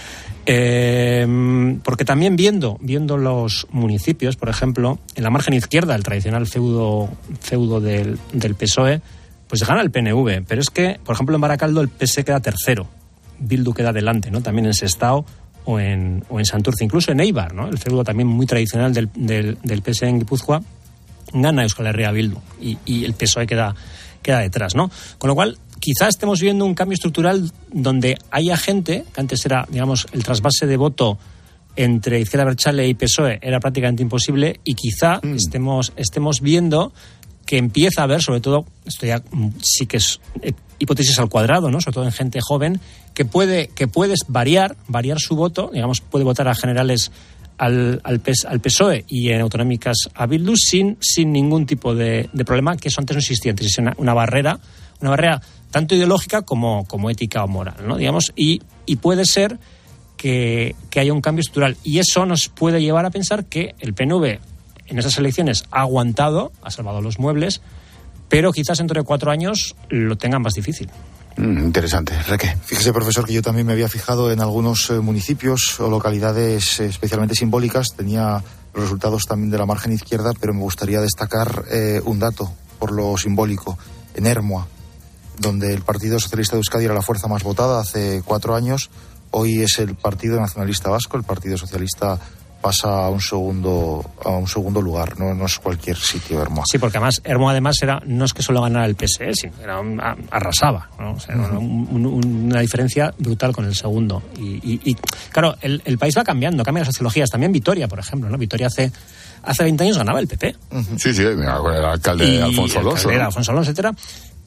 Eh, porque también viendo viendo los municipios, por ejemplo, en la margen izquierda, el tradicional feudo feudo del, del P S O E, pues gana el P N V, pero es que, por ejemplo, en Baracaldo el P S E queda tercero, Bildu queda delante, ¿no? También en Sestao o en, o en Santurce, incluso en Eibar, ¿no? El feudo también muy tradicional del, del, del P S E en Guipúzcoa, gana Euskal Herria Bildu y, y el P S O E queda, queda detrás, ¿no? Con lo cual, quizás estemos viendo un cambio estructural donde haya gente, que antes era, digamos, el trasvase de voto entre Izquierda Abertzale y P S O E era prácticamente imposible, y quizá mm. estemos, estemos viendo que empieza a haber, sobre todo, esto ya sí que es hipótesis al cuadrado, ¿no? Sobre todo en gente joven, que puede, que puedes variar, variar su voto, digamos, puede votar a generales al, al, P S, al P S O E y en autonómicas a Bildu sin, sin ningún tipo de, de problema, que eso antes no existía, antes existía una, una barrera, una barrera tanto ideológica como, como ética o moral, ¿no? Digamos, y, y puede ser que, que haya un cambio estructural. Y eso nos puede llevar a pensar que el P N V en esas elecciones ha aguantado, ha salvado los muebles, pero quizás dentro de cuatro años lo tengan más difícil. Mm, interesante. Reque. Fíjese, profesor, que yo también me había fijado en algunos eh, municipios o localidades eh, especialmente simbólicas. Tenía los resultados también de la margen izquierda, pero me gustaría destacar eh, un dato por lo simbólico. En Ermua, donde el Partido Socialista de Euskadi era la fuerza más votada hace cuatro años, hoy es el Partido Nacionalista Vasco. El Partido Socialista pasa a un segundo a un segundo lugar, no, no es cualquier sitio Ermua. Sí, porque además Ermua además era no es que solo ganara el P S E, sino era un, a, arrasaba, ¿no? O sea, uh-huh. un, un, una diferencia brutal con el segundo. Y, y, y claro, el, el país va cambiando, cambian las sociologías. También Vitoria, por ejemplo, ¿no? Vitoria hace hace veinte años ganaba el P P. Uh-huh. Sí, sí, el alcalde y, Alfonso Alonso. El alcalde, ¿no? Alfonso Alonso, etcétera.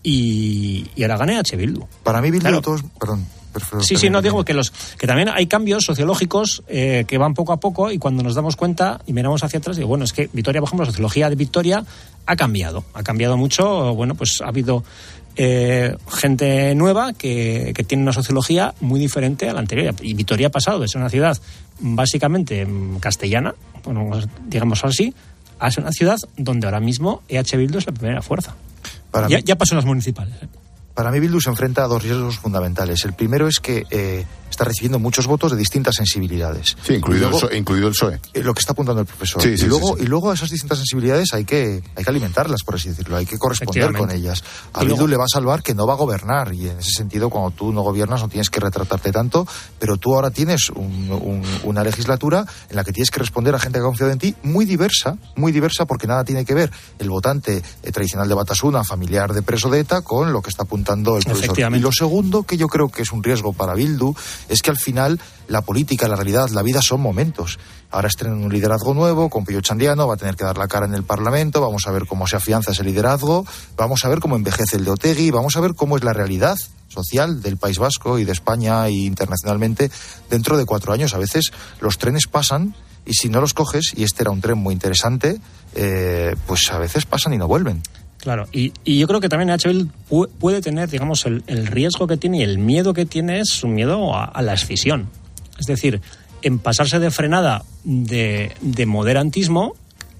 Y, y ahora gana H. Bildu. Para mí Bildu claro. todos, perdón. Perfecto. Sí, sí, no digo que los que también hay cambios sociológicos eh, que van poco a poco, y cuando nos damos cuenta y miramos hacia atrás, digo, bueno, es que Vitoria, por ejemplo, la sociología de Vitoria ha cambiado, ha cambiado mucho. Bueno, pues ha habido eh, gente nueva que, que tiene una sociología muy diferente a la anterior, y Vitoria ha pasado de ser una ciudad básicamente castellana, bueno, digamos así, a ser una ciudad donde ahora mismo E H Bildu es la primera fuerza. Para ya, mí... ya pasó en las municipales, ¿eh? Para mí Bildu se enfrenta a dos riesgos fundamentales. El primero es que eh, está recibiendo muchos votos de distintas sensibilidades. Sí, incluido, luego, el, P S O E, incluido el P S O E. Eh, lo que está apuntando el profesor. Sí, sí, y, luego, sí, sí. y luego a esas distintas sensibilidades hay que, hay que alimentarlas, por así decirlo. Hay que corresponder con ellas. A Bildu le va a salvar que no va a gobernar. Y en ese sentido, cuando tú no gobiernas, no tienes que retratarte tanto. Pero tú ahora tienes un, un, una legislatura en la que tienes que responder a gente que ha confiado en ti, muy diversa, muy diversa, porque nada tiene que ver el votante eh, tradicional de Batasuna, familiar de preso de ETA, con lo que está apuntando el profesor. Y lo segundo, que yo creo que es un riesgo para Bildu, Es que al final la política, la realidad, la vida son momentos. Ahora estrenan un liderazgo nuevo con Pello Chandiano, va a tener que dar la cara en el Parlamento, vamos a ver cómo se afianza ese liderazgo, vamos a ver cómo envejece el de Otegi, vamos a ver cómo es la realidad social del País Vasco y de España e internacionalmente dentro de cuatro años. A veces los trenes pasan y si no los coges, y este era un tren muy interesante, eh, pues a veces pasan y no vuelven. Claro, y, y yo creo que también H. Bildu puede tener, digamos, el, el riesgo que tiene y el miedo que tiene es un miedo a, a la escisión. Es decir, en pasarse de frenada de, de moderantismo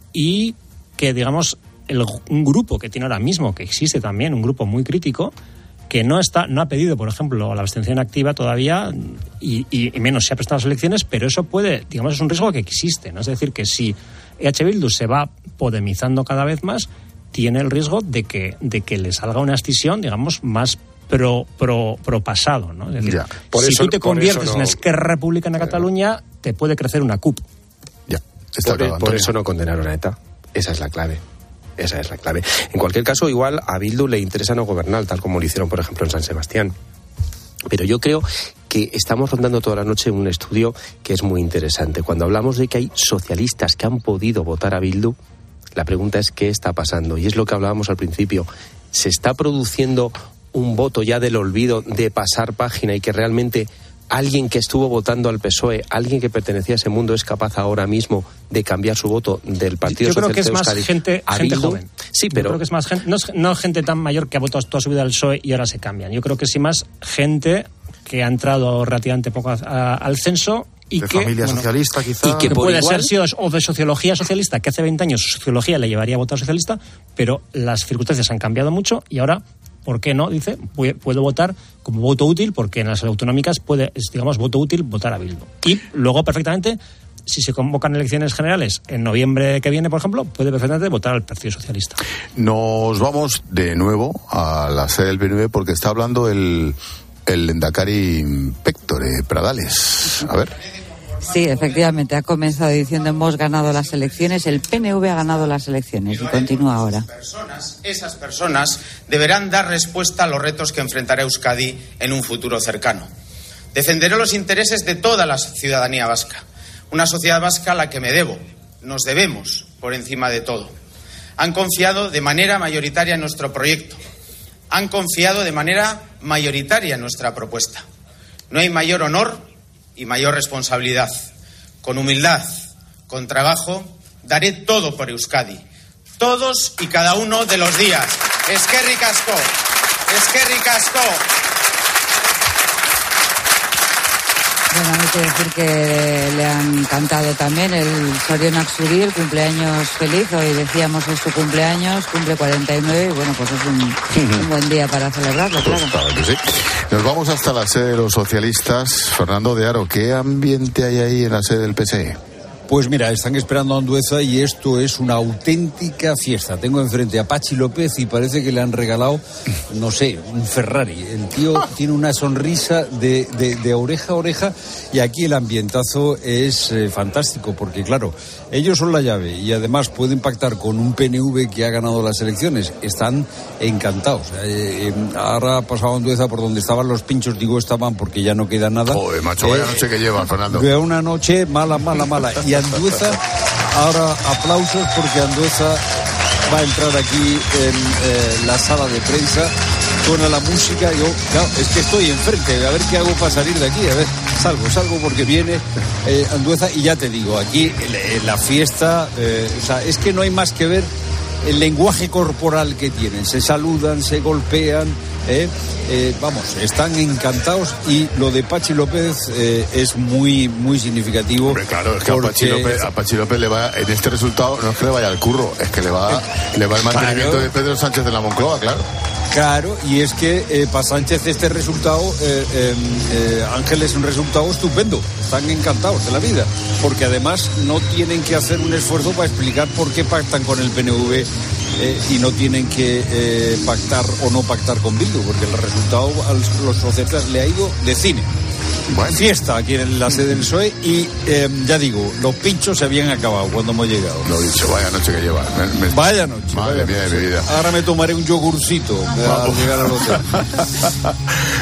y que, digamos, el, un grupo que tiene ahora mismo, que existe también, un grupo muy crítico, que no está no ha pedido, por ejemplo, la abstención activa todavía y, y, y menos se ha prestado las elecciones, pero eso puede, digamos, es un riesgo que existe, ¿no? Es decir, que si H. Bildu se va podemizando cada vez más, tiene el riesgo de que, de que le salga una escisión, digamos, más pro, pro, pro pasado, ¿no? Es decir, ya, si eso, tú te conviertes no... en Esquerra Republicana de Cataluña, te puede crecer una C U P. Ya, está por, claro, por eso no condenaron a ETA. Esa es la clave. Esa es la clave. En cualquier caso, igual a Bildu le interesa no gobernar, tal como lo hicieron, por ejemplo, en San Sebastián. Pero yo creo que estamos rondando toda la noche un estudio que es muy interesante. Cuando hablamos de que hay socialistas que han podido votar a Bildu, la pregunta es qué está pasando. Y es lo que hablábamos al principio. ¿Se está produciendo un voto ya del olvido, de pasar página, y que realmente alguien que estuvo votando al P S O E, alguien que pertenecía a ese mundo, es capaz ahora mismo de cambiar su voto del Partido Socialista? Yo creo que es más Euskadi gente, a gente Bildu? joven. Sí, pero... Yo creo que es más gente, no, es, no gente tan mayor que ha votado toda su vida al P S O E y ahora se cambian. Yo creo que sí más gente que ha entrado relativamente poco a, a, al censo y de que, familia bueno, socialista, quizá. Y que puede igual... ser sí, o de sociología socialista, que hace veinte años sociología le llevaría a votar socialista, pero las circunstancias han cambiado mucho y ahora, ¿por qué no? Dice, puedo votar como voto útil, porque en las autonómicas puede, es, digamos, voto útil votar a Bildu. Y luego, perfectamente, si se convocan elecciones generales en noviembre que viene, por ejemplo, puede perfectamente votar al Partido Socialista. Nos vamos de nuevo a la sede del P N V porque está hablando el, el Lehendakari Péctore Pradales. A ver. Sí, efectivamente, ha comenzado diciendo hemos ganado las elecciones, el P N V ha ganado las elecciones y continúa ahora. Personas, esas personas deberán dar respuesta a los retos que enfrentará Euskadi en un futuro cercano. Defenderé los intereses de toda la ciudadanía vasca, una sociedad vasca a la que me debo, nos debemos por encima de todo. Han confiado de manera mayoritaria en nuestro proyecto, han confiado de manera mayoritaria en nuestra propuesta. No hay mayor honor y mayor responsabilidad. Con humildad, con trabajo, daré todo por Euskadi. Todos y cada uno de los días. Eskerrik asko. Eskerrik asko. Bueno, hay que decir que le han cantado también el Zorionak Zuri, el cumpleaños feliz. Hoy decíamos es su cumpleaños, cumple cuarenta y nueve y bueno, pues es un, un buen día para celebrarlo, claro. Pues claro que sí. Nos vamos hasta la sede de los socialistas. Fernando de Aro, ¿qué ambiente hay ahí en la sede del P S E? Pues mira, están esperando a Andueza y esto es una auténtica fiesta. Tengo enfrente a Pachi López y parece que le han regalado, no sé, un Ferrari. El tío tiene una sonrisa de, de, de oreja a oreja y aquí el ambientazo es eh, fantástico porque, claro, ellos son la llave y además pueden pactar con un P N V que ha ganado las elecciones. Están encantados. Eh, eh, ahora ha pasado Andueza por donde estaban los pinchos, digo estaban porque ya no queda nada. Joder, macho, vaya noche que lleva, Fernando. Una noche mala, mala, mala. Y Andueza, ahora aplausos porque Andueza va a entrar aquí en eh, la sala de prensa, suena la música, yo, claro, es que estoy enfrente, a ver qué hago para salir de aquí, a ver, salgo, salgo porque viene eh, Andueza y ya te digo, aquí eh, la fiesta, eh, o sea, es que no hay más que ver el lenguaje corporal que tienen, se saludan, se golpean, eh, eh, vamos, están encantados y lo de Pachi López eh, es muy muy significativo. Hombre, claro, es que porque... a, Pachi López, a Pachi López le va, en este resultado no es que le vaya al curro, es que le va, le va el mantenimiento claro. de Pedro Sánchez de la Moncloa, claro. Claro, y es que eh, para Sánchez este resultado, eh, eh, eh, Ángel, es un resultado estupendo. Están encantados de la vida, porque además no tienen que hacer un esfuerzo para explicar por qué pactan con el P N V eh, y no tienen que eh, pactar o no pactar con Bildu, porque el resultado a los socialistas le ha ido de cine. Bueno. Fiesta aquí en la sede del P S O E y eh, ya digo, los pinchos se habían acabado cuando hemos llegado. Lo dicho, vaya noche que lleva. Me, me... Vaya noche. Madre vaya mía noche. de mi vida. Ahora me tomaré un yogurcito al llegar al hotel.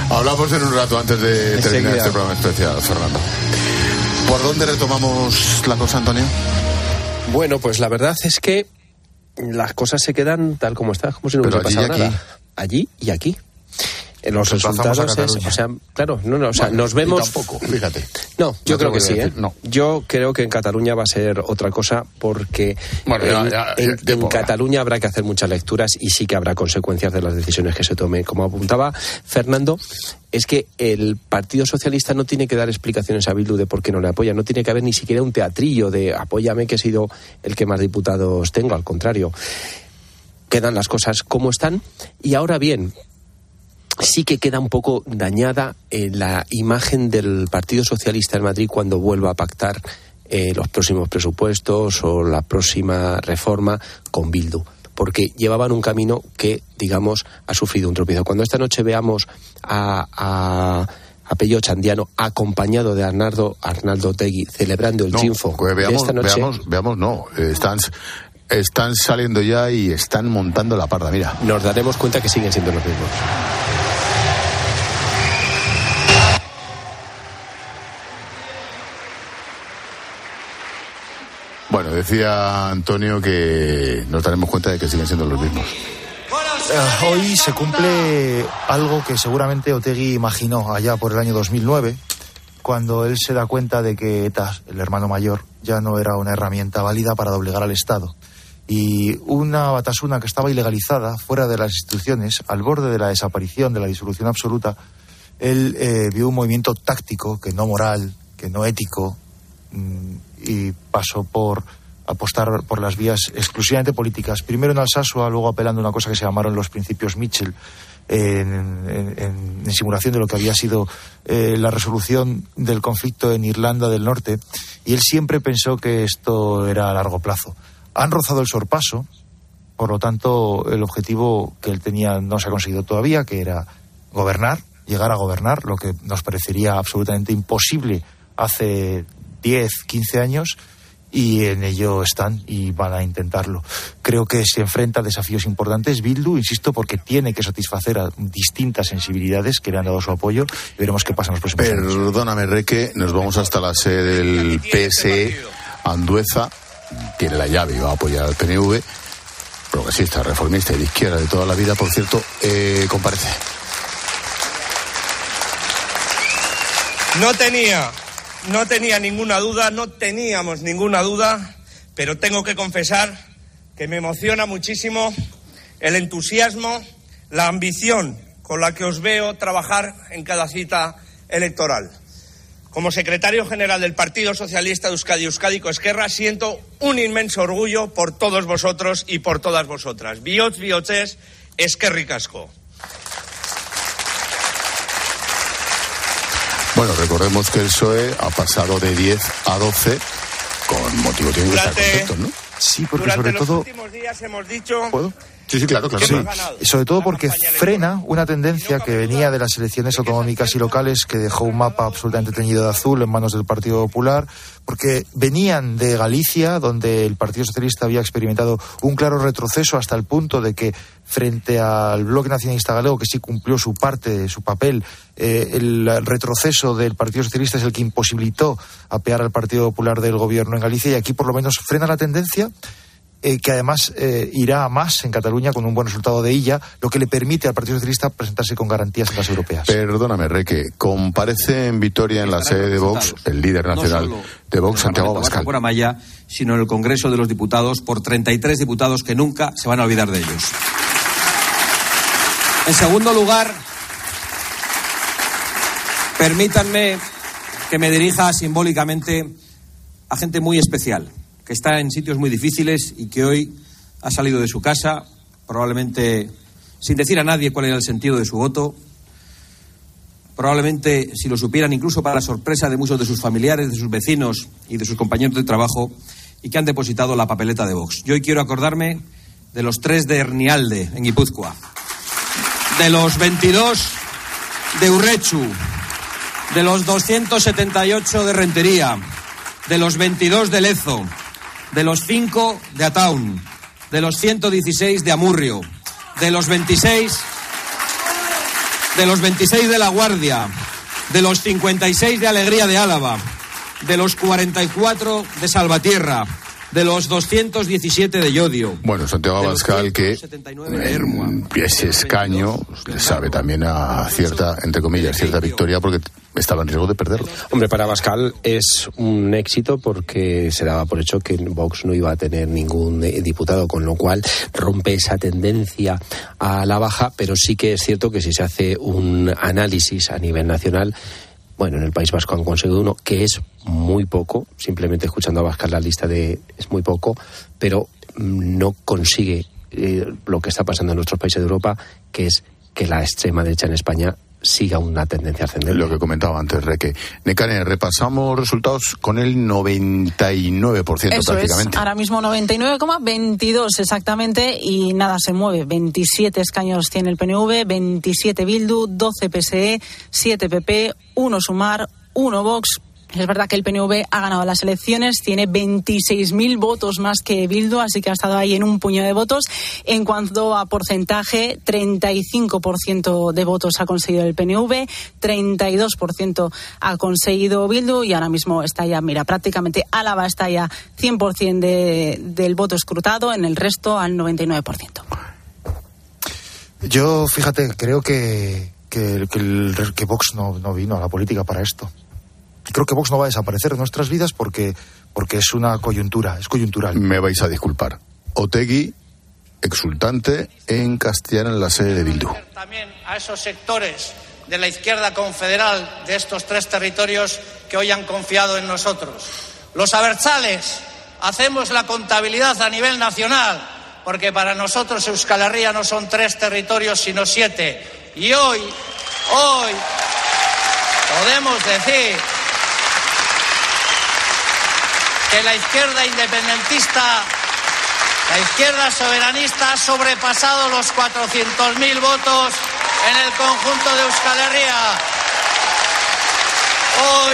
Hablamos en un rato antes de terminar Enseguida. este programa especial, Fernando. ¿Por dónde retomamos la cosa, Antonio? Bueno, pues la verdad es que las cosas se quedan tal como está, como si no Pero hubiese allí pasado y aquí. nada. Allí y aquí. En los Nos desplazamos resultados a es, Cataluña. o sea, claro, no, no, o sea, Bueno, nos vemos. y tampoco, fíjate. No, yo No creo tengo que que sí, ¿eh? decir, no. Yo creo que en Cataluña va a ser otra cosa porque Bueno, ya, en, ya, en- ya, tiempo, en Cataluña habrá que hacer muchas lecturas y sí que habrá consecuencias de las decisiones que se tomen. Como apuntaba Fernando, es que el Partido Socialista no tiene que dar explicaciones a Bildu de por qué no le apoya. No tiene que haber ni siquiera un teatrillo de apóyame que he sido el que más diputados tengo. Al contrario, quedan las cosas como están. Y ahora bien, sí que queda un poco dañada eh, la imagen del Partido Socialista en Madrid cuando vuelva a pactar eh, los próximos presupuestos o la próxima reforma con Bildu, porque llevaban un camino que, digamos, ha sufrido un tropiezo. Cuando esta noche veamos a, a, a Pello Chandiano acompañado de Arnaldo, Arnaldo Otegui celebrando el No, triunfo pues de veamos, esta noche... veamos, veamos, no. eh, Están, están saliendo ya y están montando la parda, mira. Nos daremos cuenta que siguen siendo los mismos. Bueno, decía Antonio que nos daremos cuenta de que siguen siendo los mismos. Eh, hoy se cumple algo que seguramente Otegui imaginó allá por el año dos mil nueve, cuando él se da cuenta de que ETA, el hermano mayor, ya no era una herramienta válida para doblegar al Estado. Y una Batasuna que estaba ilegalizada, fuera de las instituciones, al borde de la desaparición, de la disolución absoluta, él eh, vio un movimiento táctico, que no moral, que no ético, mmm, y pasó por apostar por las vías exclusivamente políticas, primero en Alsasua, luego apelando a una cosa que se llamaron los principios Mitchell, en, en, en, en simulación de lo que había sido eh, la resolución del conflicto en Irlanda del Norte, y él siempre pensó que esto era a largo plazo. Han rozado el sorpaso, por lo tanto el objetivo que él tenía no se ha conseguido todavía, que era gobernar, llegar a gobernar, lo que nos parecería absolutamente imposible hace diez, quince años, y en ello están y van a intentarlo. Creo que se enfrenta a desafíos importantes Bildu, insisto, porque tiene que satisfacer a distintas sensibilidades que le han dado su apoyo, y veremos qué pasa en los próximos años. Perdóname, Reque, nos vamos hasta la sede del P S E. Andueza tiene la llave y va a apoyar al P N V, progresista, reformista y de izquierda de toda la vida, por cierto, eh, comparece. No tenía, no tenía ninguna duda, no teníamos ninguna duda, pero tengo que confesar que me emociona muchísimo el entusiasmo, la ambición con la que os veo trabajar en cada cita electoral. Como secretario general del Partido Socialista de Euskadi, Euskadiko Ezkerra, siento un inmenso orgullo por todos vosotros y por todas vosotras. Bihotz bihotzez, eskerrik asko. Bueno, recordemos que el P S O E ha pasado de diez a doce con motivo, tienen que estar contentos, ¿no? Sí, porque Durante sobre los todo... últimos días hemos dicho... ¿Puedo? Sí, sí, claro, claro. Sí, y sobre todo porque frena una tendencia que venía de las elecciones autonómicas y locales, que dejó un mapa absolutamente teñido de azul en manos del Partido Popular, porque venían de Galicia, donde el Partido Socialista había experimentado un claro retroceso hasta el punto de que, frente al Bloque Nacionalista Galego, que sí cumplió su parte, su papel, eh, el retroceso del Partido Socialista es el que imposibilitó apear al Partido Popular del gobierno en Galicia, y aquí por lo menos frena la tendencia. Eh, que además eh, irá a más en Cataluña con un buen resultado de ella, lo que le permite al Partido Socialista presentarse con garantías en las europeas. Perdóname, Reque, comparece en Vitoria, en la sede de Vox, el líder nacional de Vox, Santiago Abascal. Por Amaya, sino en el Congreso de los Diputados, por treinta y tres diputados que nunca se van a olvidar de ellos. En segundo lugar, permítanme que me dirija simbólicamente a gente muy especial, que está en sitios muy difíciles y que hoy ha salido de su casa, probablemente sin decir a nadie cuál era el sentido de su voto, probablemente si lo supieran incluso para la sorpresa de muchos de sus familiares, de sus vecinos y de sus compañeros de trabajo, y que han depositado la papeleta de Vox. Yo hoy quiero acordarme de los tres de Hernialde, en Guipúzcoa, de los veintidós de Urrechu, de los doscientos setenta y ocho de Rentería, de los veintidós de Lezo, de los cinco de Ataun, de los ciento dieciséis de Amurrio, de los veintiséis de los veintiséis de La Guardia, de los cincuenta y seis de Alegría de Álava, de los cuarenta y cuatro de Salvatierra, de los doscientos diecisiete de Llodio. Bueno, Santiago Abascal, que en ese escaño sabe también a cierta, entre comillas, cierta victoria, porque estaba en riesgo de perderlo. Hombre, para Abascal es un éxito porque se daba por hecho que Vox no iba a tener ningún diputado, con lo cual rompe esa tendencia a la baja, pero sí que es cierto que si se hace un análisis a nivel nacional, bueno, en el País Vasco han conseguido uno, que es muy poco, simplemente escuchando a Abascal la lista de es muy poco, pero no consigue eh, lo que está pasando en otros países de Europa, que es que la extrema derecha en España siga una tendencia ascendente. Lo que comentaba antes, Reque. Nekane, repasamos resultados con el noventa y nueve por ciento Eso prácticamente. Es, ahora mismo noventa y nueve coma veintidós exactamente, y nada se mueve. veintisiete escaños tiene el P N V, veintisiete Bildu, doce P S E, siete P P, uno Sumar, uno Vox. Es verdad que el P N V ha ganado las elecciones, tiene veintiséis mil votos más que Bildu, así que ha estado ahí en un puño de votos. En cuanto a porcentaje, treinta y cinco por ciento de votos ha conseguido el P N V, treinta y dos por ciento ha conseguido Bildu, y ahora mismo está ya, mira, prácticamente Álava está ya cien por ciento de, del voto escrutado, en el resto al noventa y nueve por ciento. Yo, fíjate, creo que, que, que, el, que Vox no, no vino a la política para esto. Creo que Vox no va a desaparecer de nuestras vidas porque, porque es una coyuntura, es coyuntural. Me vais a disculpar. Otegui, exultante en Castellana, en la sede de Bildu. También a esos sectores de la izquierda confederal de estos tres territorios que hoy han confiado en nosotros. Los abertzales hacemos la contabilidad a nivel nacional, porque para nosotros Euskal Herria no son tres territorios sino siete. Y hoy, hoy podemos decir que la izquierda independentista, la izquierda soberanista ha sobrepasado los cuatrocientos mil votos en el conjunto de Euskal Herria. Hoy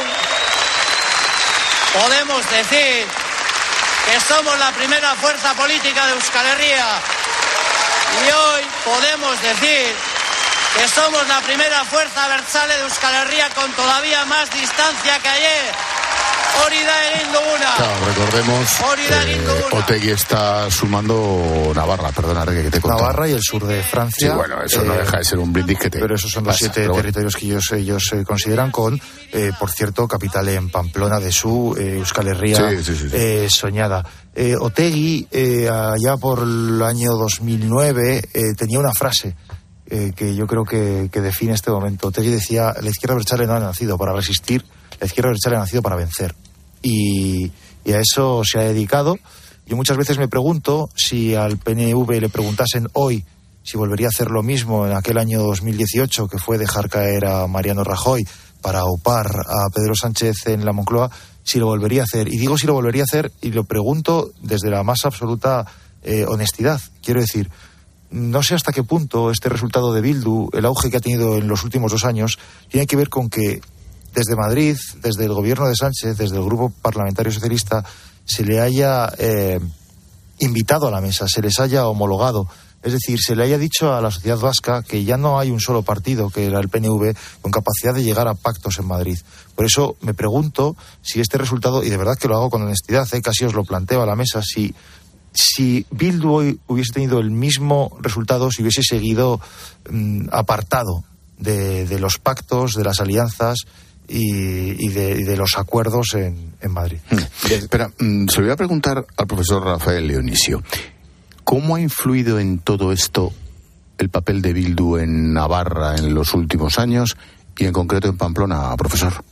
podemos decir que somos la primera fuerza política de Euskal Herria, y hoy podemos decir que somos la primera fuerza abertzale de Euskal Herria con todavía más distancia que ayer. Hori da egin duguna. Claro, recordemos, eh, Otegui está sumando Navarra, perdona, que te he contado. Navarra y el sur de Francia. Sí, bueno, eso eh, no deja de ser un brindis que te Pero esos son los pasa, siete territorios que ellos, ellos eh, consideran con, eh, por cierto, capital en Pamplona de su eh, Euskal Herria sí, sí, sí, sí. Eh, soñada. Eh, Otegui, eh, allá por el año dos mil nueve, eh, tenía una frase eh, que yo creo que, que define este momento. Otegui decía, la izquierda abertzale no ha nacido para resistir, la izquierda abertzale ha nacido para vencer. Y, y a eso se ha dedicado. Yo muchas veces me pregunto si al P N V le preguntasen hoy si volvería a hacer lo mismo en aquel año dos mil dieciocho, que fue dejar caer a Mariano Rajoy para aupar a Pedro Sánchez en la Moncloa, si lo volvería a hacer. Y digo si lo volvería a hacer, y lo pregunto desde la más absoluta eh, honestidad. Quiero decir, no sé hasta qué punto este resultado de Bildu, el auge que ha tenido en los últimos dos años, tiene que ver con que desde Madrid, desde el gobierno de Sánchez, desde el Grupo Parlamentario Socialista, se le haya eh, invitado a la mesa, se les haya homologado. Es decir, se le haya dicho a la sociedad vasca que ya no hay un solo partido, que era el P N V, con capacidad de llegar a pactos en Madrid. Por eso me pregunto si este resultado, y de verdad que lo hago con honestidad, ¿eh? Casi os lo planteo a la mesa, si, si Bildu hoy hubiese tenido el mismo resultado, si hubiese seguido mmm, apartado de, de los pactos, de las alianzas, Y, y, de, y de los acuerdos en, en Madrid. Espera, se lo voy a preguntar al profesor Rafael Leonisio. ¿Cómo ha influido en todo esto el papel de Bildu en Navarra en los últimos años y en concreto en Pamplona, profesor?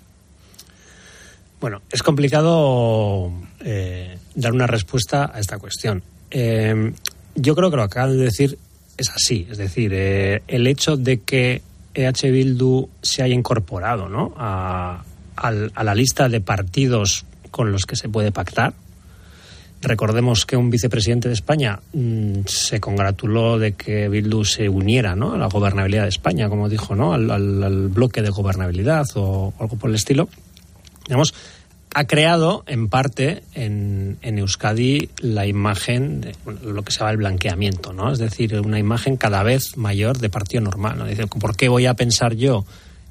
Bueno, es complicado eh, dar una respuesta a esta cuestión. Eh, yo creo que lo que acaban de decir es así. Es decir, eh, el hecho de que E H Bildu se haya incorporado, ¿no?, a, a, a la lista de partidos con los que se puede pactar. Recordemos que un vicepresidente de España mmm, se congratuló de que Bildu se uniera, ¿no?, a la gobernabilidad de España, como dijo, ¿no?, al, al, al bloque de gobernabilidad o algo por el estilo. Digamos, ha creado, en parte, en, en Euskadi la imagen de lo que se llama el blanqueamiento, ¿no? Es decir, una imagen cada vez mayor de partido normal, ¿no? Dice, ¿por qué voy a pensar yo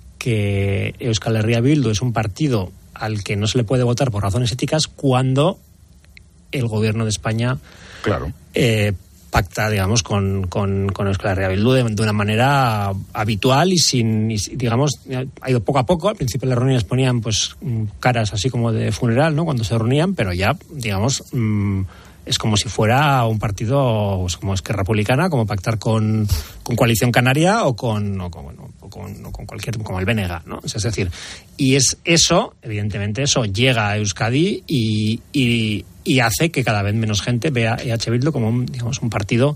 que Euskal Herria Bildu es un partido al que no se le puede votar por razones éticas cuando el gobierno de España claro. eh, pacta, digamos, con, con, con Euskal Herria Bildu de, de una manera habitual y sin, y, digamos, ha ido poco a poco. Al principio las reuniones ponían pues caras así como de funeral, ¿no? Cuando se reunían, pero ya, digamos, mmm, es como si fuera un partido pues, como Esquerra Republicana, como pactar con, con Coalición Canaria o con, o con, bueno, o con, o con cualquier, como el B N G, ¿no? Es decir, y es eso, evidentemente, eso llega a Euskadi y, y, y hace que cada vez menos gente vea E H Bildu como un, digamos, un partido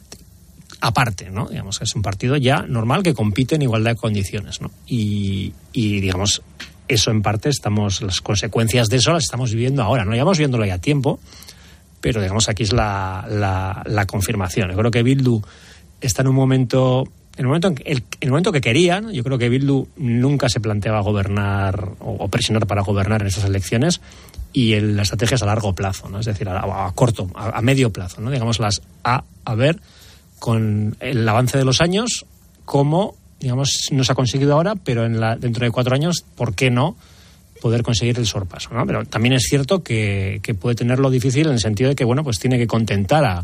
aparte, ¿no? Digamos, es un partido ya normal que compite en igualdad de condiciones, ¿no? Y, y digamos, eso en parte estamos, las consecuencias de eso las estamos viviendo ahora, ¿no? Llevamos viéndolo ya tiempo, pero digamos aquí es la, la, la confirmación. Yo creo que Bildu está en un momento, en el momento en, el, en el momento que querían, yo creo que Bildu nunca se planteaba gobernar o, o presionar para gobernar en estas elecciones, y el, la estrategia es a largo plazo, ¿no? Es decir, a, a corto, a, a medio plazo, ¿no? Digamos las a, a ver con el avance de los años cómo, digamos, no se ha conseguido ahora, pero en la, dentro de cuatro años, ¿por qué no poder conseguir el sorpaso, ¿no? Pero también es cierto que, que puede tenerlo difícil en el sentido de que, bueno, pues tiene que contentar a,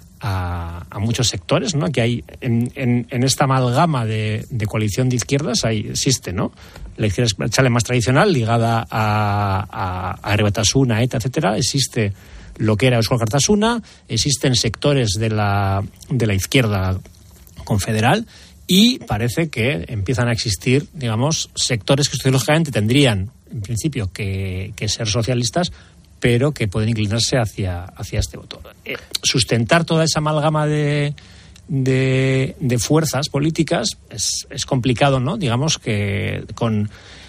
a, a muchos sectores, ¿no? Que hay en, en, en esta amalgama de, de coalición de izquierdas, ahí existe, ¿no? La izquierda chale más tradicional, ligada a, a, a Herbetasuna, ETA, etcétera. Existe lo que era Eusko Alkartasuna, existen sectores de la, de la izquierda confederal, y parece que empiezan a existir, digamos, sectores que sociológicamente tendrían, en principio, que, que ser socialistas, pero que pueden inclinarse hacia, hacia este voto. Eh, sustentar toda esa amalgama de, de, de fuerzas políticas es, es complicado, ¿no? Digamos que con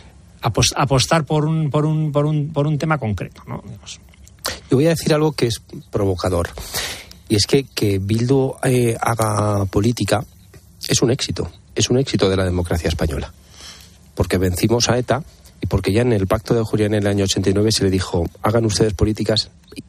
apostar por un, por un, por un, por un tema concreto, ¿no? Digamos. Yo voy a decir algo que es provocador, y es que que Bildu eh, haga política es un éxito, es un éxito de la democracia española, porque vencimos a ETA y porque ya en el Pacto de Ajuria en el año ochenta y nueve se le dijo, hagan ustedes políticas.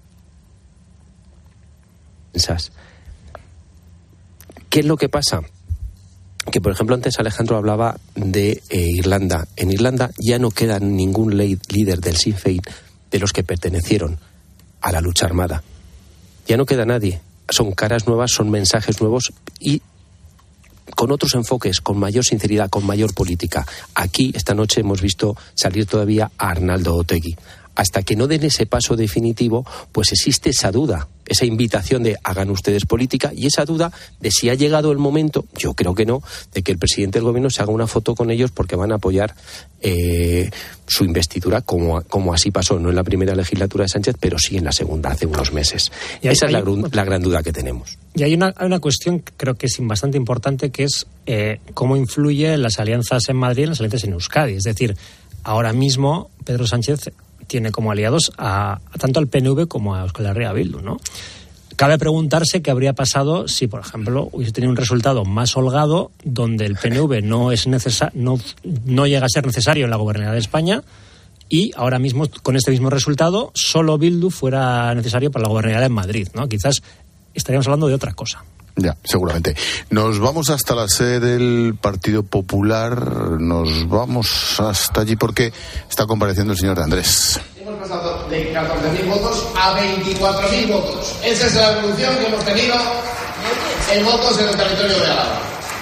¿Qué es lo que pasa? Que, por ejemplo, antes Alejandro hablaba de eh, Irlanda. En Irlanda ya no queda ningún ley, líder del Sinn Féin de los que pertenecieron a la lucha armada. Ya no queda nadie. Son caras nuevas, son mensajes nuevos y con otros enfoques, con mayor sinceridad, con mayor política. Aquí, esta noche, hemos visto salir todavía a Arnaldo Otegi. Hasta que no den ese paso definitivo, pues existe esa duda, esa invitación de hagan ustedes política, y esa duda de si ha llegado el momento, yo creo que no, de que el presidente del gobierno se haga una foto con ellos porque van a apoyar eh, su investidura, como, como así pasó, no en la primera legislatura de Sánchez, pero sí en la segunda, hace unos meses. Y hay, esa hay, es la, la gran duda que tenemos. Y hay una, hay una cuestión que creo que es bastante importante, que es eh, cómo influye las alianzas en Madrid y las alianzas en Euskadi. Es decir, ahora mismo Pedro Sánchez tiene como aliados a, a tanto al P N V como a Euskal Herria Bildu, ¿no? Cabe preguntarse qué habría pasado si, por ejemplo, hubiese tenido un resultado más holgado, donde el P N V no es necesa- no, no llega a ser necesario en la gobernabilidad de España, y ahora mismo, con este mismo resultado, solo Bildu fuera necesario para la gobernabilidad en Madrid, ¿no? Quizás estaríamos hablando de otra cosa. Ya, seguramente. Nos vamos hasta la sede del Partido Popular, nos vamos hasta allí porque está compareciendo el señor de Andrés. Hemos pasado de catorce mil votos a veinticuatro mil votos. Esa es la evolución que hemos tenido en votos en el territorio de Álava.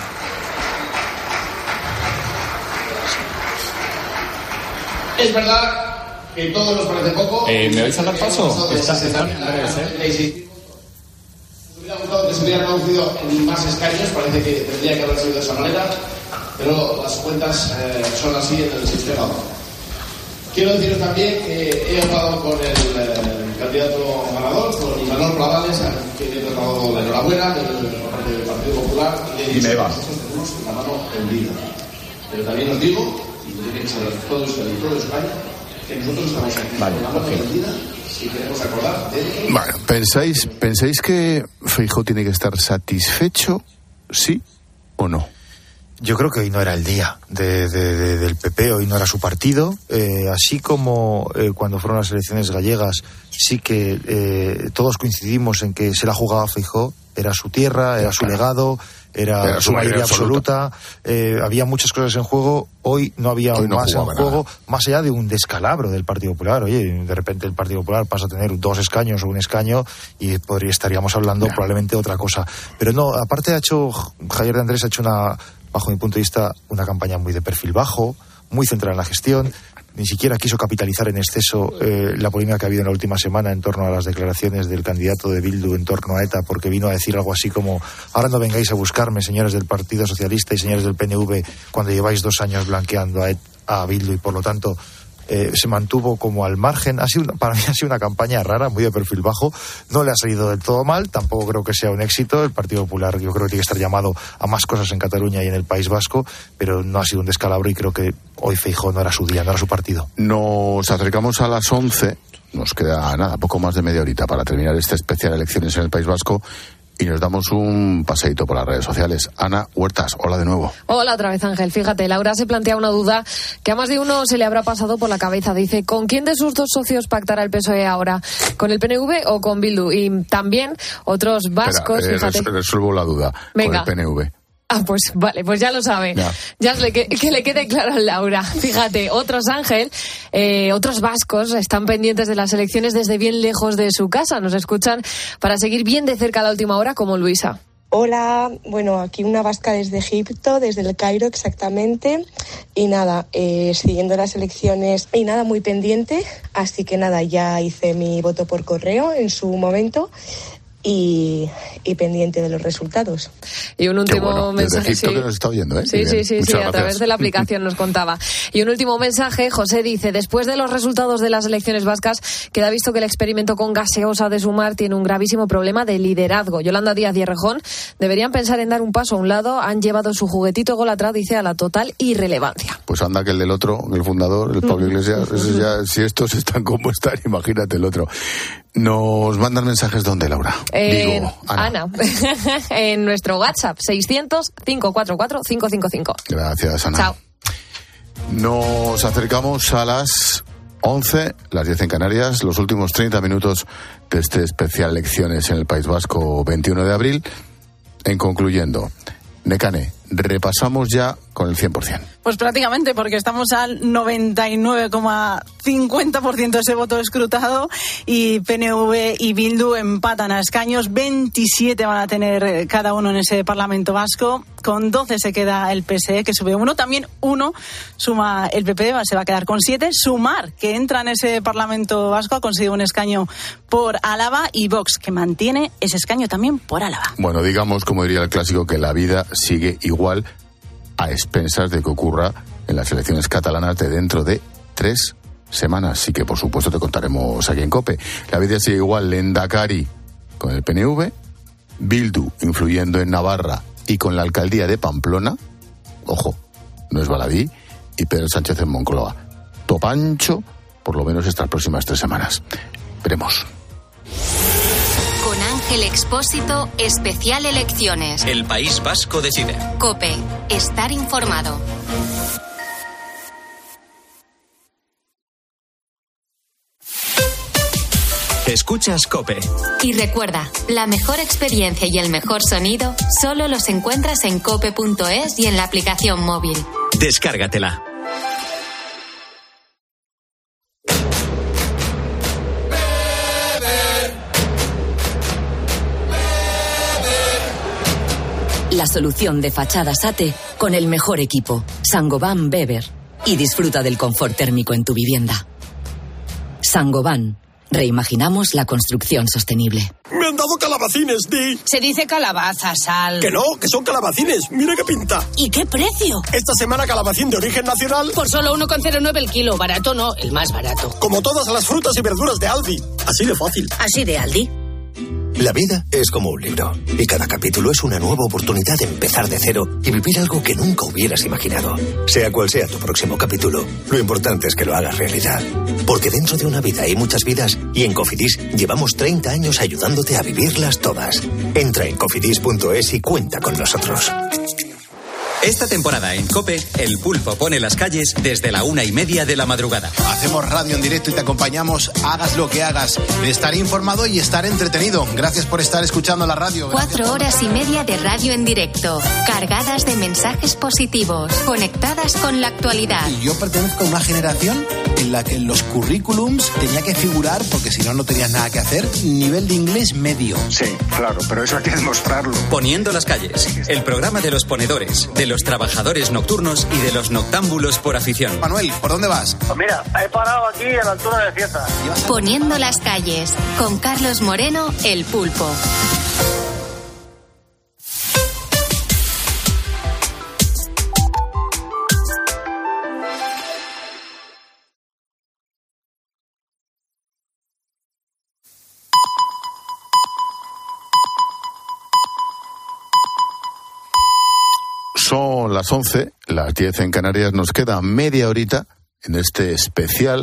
Es verdad que todo nos parece poco. Eh, ¿Me vais a dar paso? Está, está Andrés, ¿eh? Me hubiera gustado que se hubiera reducido en más escaños, parece que tendría que haber sido de esa manera, pero las cuentas eh, son así en el sistema. Quiero deciros también que he hablado con el, el candidato ganador, con Imanol Plavales, a quien he tratado la enhorabuena del, del Partido Popular, y le he dicho que nosotros tenemos la mano tendida. Pero también os digo, y lo tiene que saber todo Euskadi y todo España, que nosotros estamos aquí vale, con la mano okay. tendida. Si queremos acordar de... Bueno, ¿pensáis, ¿pensáis que Feijóo tiene que estar satisfecho, sí o no? Yo creo que hoy no era el día de, de, de, del P P, hoy no era su partido, eh, así como eh, cuando fueron las elecciones gallegas, sí que eh, todos coincidimos en que se la jugaba Feijóo, era su tierra, era su legado, era, era su mayoría absoluta, absoluta. Eh, había muchas cosas en juego, hoy no había hoy no más en juego, nada. Más allá de un descalabro del Partido Popular. Oye, de repente el Partido Popular pasa a tener dos escaños o un escaño y podría, estaríamos hablando yeah. probablemente de otra cosa. Pero no, aparte ha hecho, Javier de Andrés ha hecho una, bajo mi punto de vista, una campaña muy de perfil bajo, muy centrada en la gestión. Ni siquiera quiso capitalizar en exceso eh, la polémica que ha habido en la última semana en torno a las declaraciones del candidato de Bildu en torno a ETA, porque vino a decir algo así como: ahora no vengáis a buscarme, señores del Partido Socialista y señores del P N V, cuando lleváis dos años blanqueando a, ETA, a Bildu, y por lo tanto eh, se mantuvo como al margen. Ha sido una, para mí ha sido una campaña rara, muy de perfil bajo. No le ha salido del todo mal, tampoco creo que sea un éxito. El Partido Popular yo creo que tiene que estar llamado a más cosas en Cataluña y en el País Vasco, pero no ha sido un descalabro y creo que hoy Feijóo no era su día, no era su partido. Nos acercamos a las once, nos queda nada, poco más de media horita para terminar esta especial elecciones en el País Vasco. Y nos damos un paseíto por las redes sociales. Ana Huertas, hola de nuevo. Hola otra vez, Ángel. Fíjate, Laura se plantea una duda que a más de uno se le habrá pasado por la cabeza. Dice, ¿con quién de sus dos socios pactará el P S O E ahora? ¿Con el P N V o con Bildu? Y también otros vascos, Espera, eh, fíjate. Resuelvo la duda. Venga. Con el P N V. Ah, pues vale, pues ya lo sabe. Ya, ya le que, que le quede claro a Laura. Fíjate, otros, Ángel, eh, otros vascos están pendientes de las elecciones desde bien lejos de su casa. Nos escuchan para seguir bien de cerca a la última hora, como Luisa. Hola, bueno, aquí una vasca desde Egipto, desde el Cairo exactamente, y nada, eh, siguiendo las elecciones y nada, muy pendiente, así que nada, ya hice mi voto por correo en su momento. Y, y pendiente de los resultados. Y un último bueno. mensaje. Desde Egipto sí. que nos está oyendo, ¿eh? Sí, Bien. sí, sí, Muchas sí, gracias. a través de la aplicación nos contaba. Y un último mensaje, José dice, después de los resultados de las elecciones vascas, queda visto que el experimento con gaseosa de Sumar tiene un gravísimo problema de liderazgo. Yolanda Díaz y Errejón deberían pensar en dar un paso a un lado, han llevado su juguetito ególatra, dice, a la total irrelevancia. Pues anda que el del otro, el fundador, el Pablo Iglesias, ese ya, si estos están como están, imagínate el otro. Nos mandan mensajes, ¿dónde, Laura? Eh, Digo, Ana. Ana. En nuestro WhatsApp, seiscientos, cinco cuatro cuatro, cinco cinco cinco. Gracias, Ana. Chao. Nos acercamos a las once, las diez en Canarias, los últimos treinta minutos de este especial Elecciones en el País Vasco, veintiuno de abril. En concluyendo, Nekane, repasamos ya con el cien por ciento. Pues prácticamente, porque estamos al noventa y nueve coma cincuenta por ciento de ese voto escrutado y P N V y Bildu empatan a escaños, veintisiete van a tener cada uno en ese Parlamento Vasco, con doce se queda el P S E, que sube uno, también uno suma el P P, se va a quedar con siete, Sumar, que entra en ese Parlamento Vasco, ha conseguido un escaño por Álava, y Vox, que mantiene ese escaño también por Álava. Bueno, digamos, como diría el clásico, que la vida sigue igual a expensas de que ocurra en las elecciones catalanas de dentro de tres semanas. Así que, por supuesto, te contaremos aquí en COPE. La vida sigue igual, Lehendakari con el P N V, Bildu influyendo en Navarra y con la alcaldía de Pamplona, ojo, no es baladí, y Pedro Sánchez en Moncloa. Topancho, por lo menos estas próximas tres semanas. Veremos. Con Ángel Expósito, especial elecciones. El País Vasco decide. COPE, estar informado. Escuchas COPE. Y recuerda, la mejor experiencia y el mejor sonido solo los encuentras en cope punto es y en la aplicación móvil. Descárgatela. La solución de fachadas ATE con el mejor equipo, Saint-Gobain Weber. Y disfruta del confort térmico en tu vivienda. Saint-Gobain. Reimaginamos la construcción sostenible. Me han dado calabacines, Di. Se dice calabaza, Sal. Que no, que son calabacines. Mira qué pinta. ¿Y qué precio? Esta semana calabacín de origen nacional. Por solo uno coma cero nueve el kilo. Barato no, el más barato. Como todas las frutas y verduras de Aldi. Así de fácil. Así de Aldi. La vida es como un libro, y cada capítulo es una nueva oportunidad de empezar de cero y vivir algo que nunca hubieras imaginado. Sea cual sea tu próximo capítulo, lo importante es que lo hagas realidad. Porque dentro de una vida hay muchas vidas, y en Cofidis llevamos treinta años ayudándote a vivirlas todas. Entra en cofidis punto es y cuenta con nosotros. Esta temporada en COPE, El Pulpo pone las calles desde la una y media de la madrugada. Hacemos radio en directo y te acompañamos, hagas lo que hagas. Estar informado y estar entretenido. Gracias por estar escuchando la radio. Gracias. Cuatro horas y media de radio en directo, cargadas de mensajes positivos, conectadas con la actualidad. Y yo pertenezco a una generación en la que en los currículums tenía que figurar, porque si no, no tenías nada que hacer, nivel de inglés medio. Sí, claro, pero eso hay que demostrarlo. Poniendo las calles, el programa de los ponedores, de los trabajadores nocturnos y de los noctámbulos por afición. Manuel, ¿por dónde vas? Pues mira, he parado aquí a la altura de Cieza. Poniendo las calles, con Carlos Moreno, El Pulpo. Son las once, las diez en Canarias. Nos queda media horita en este especial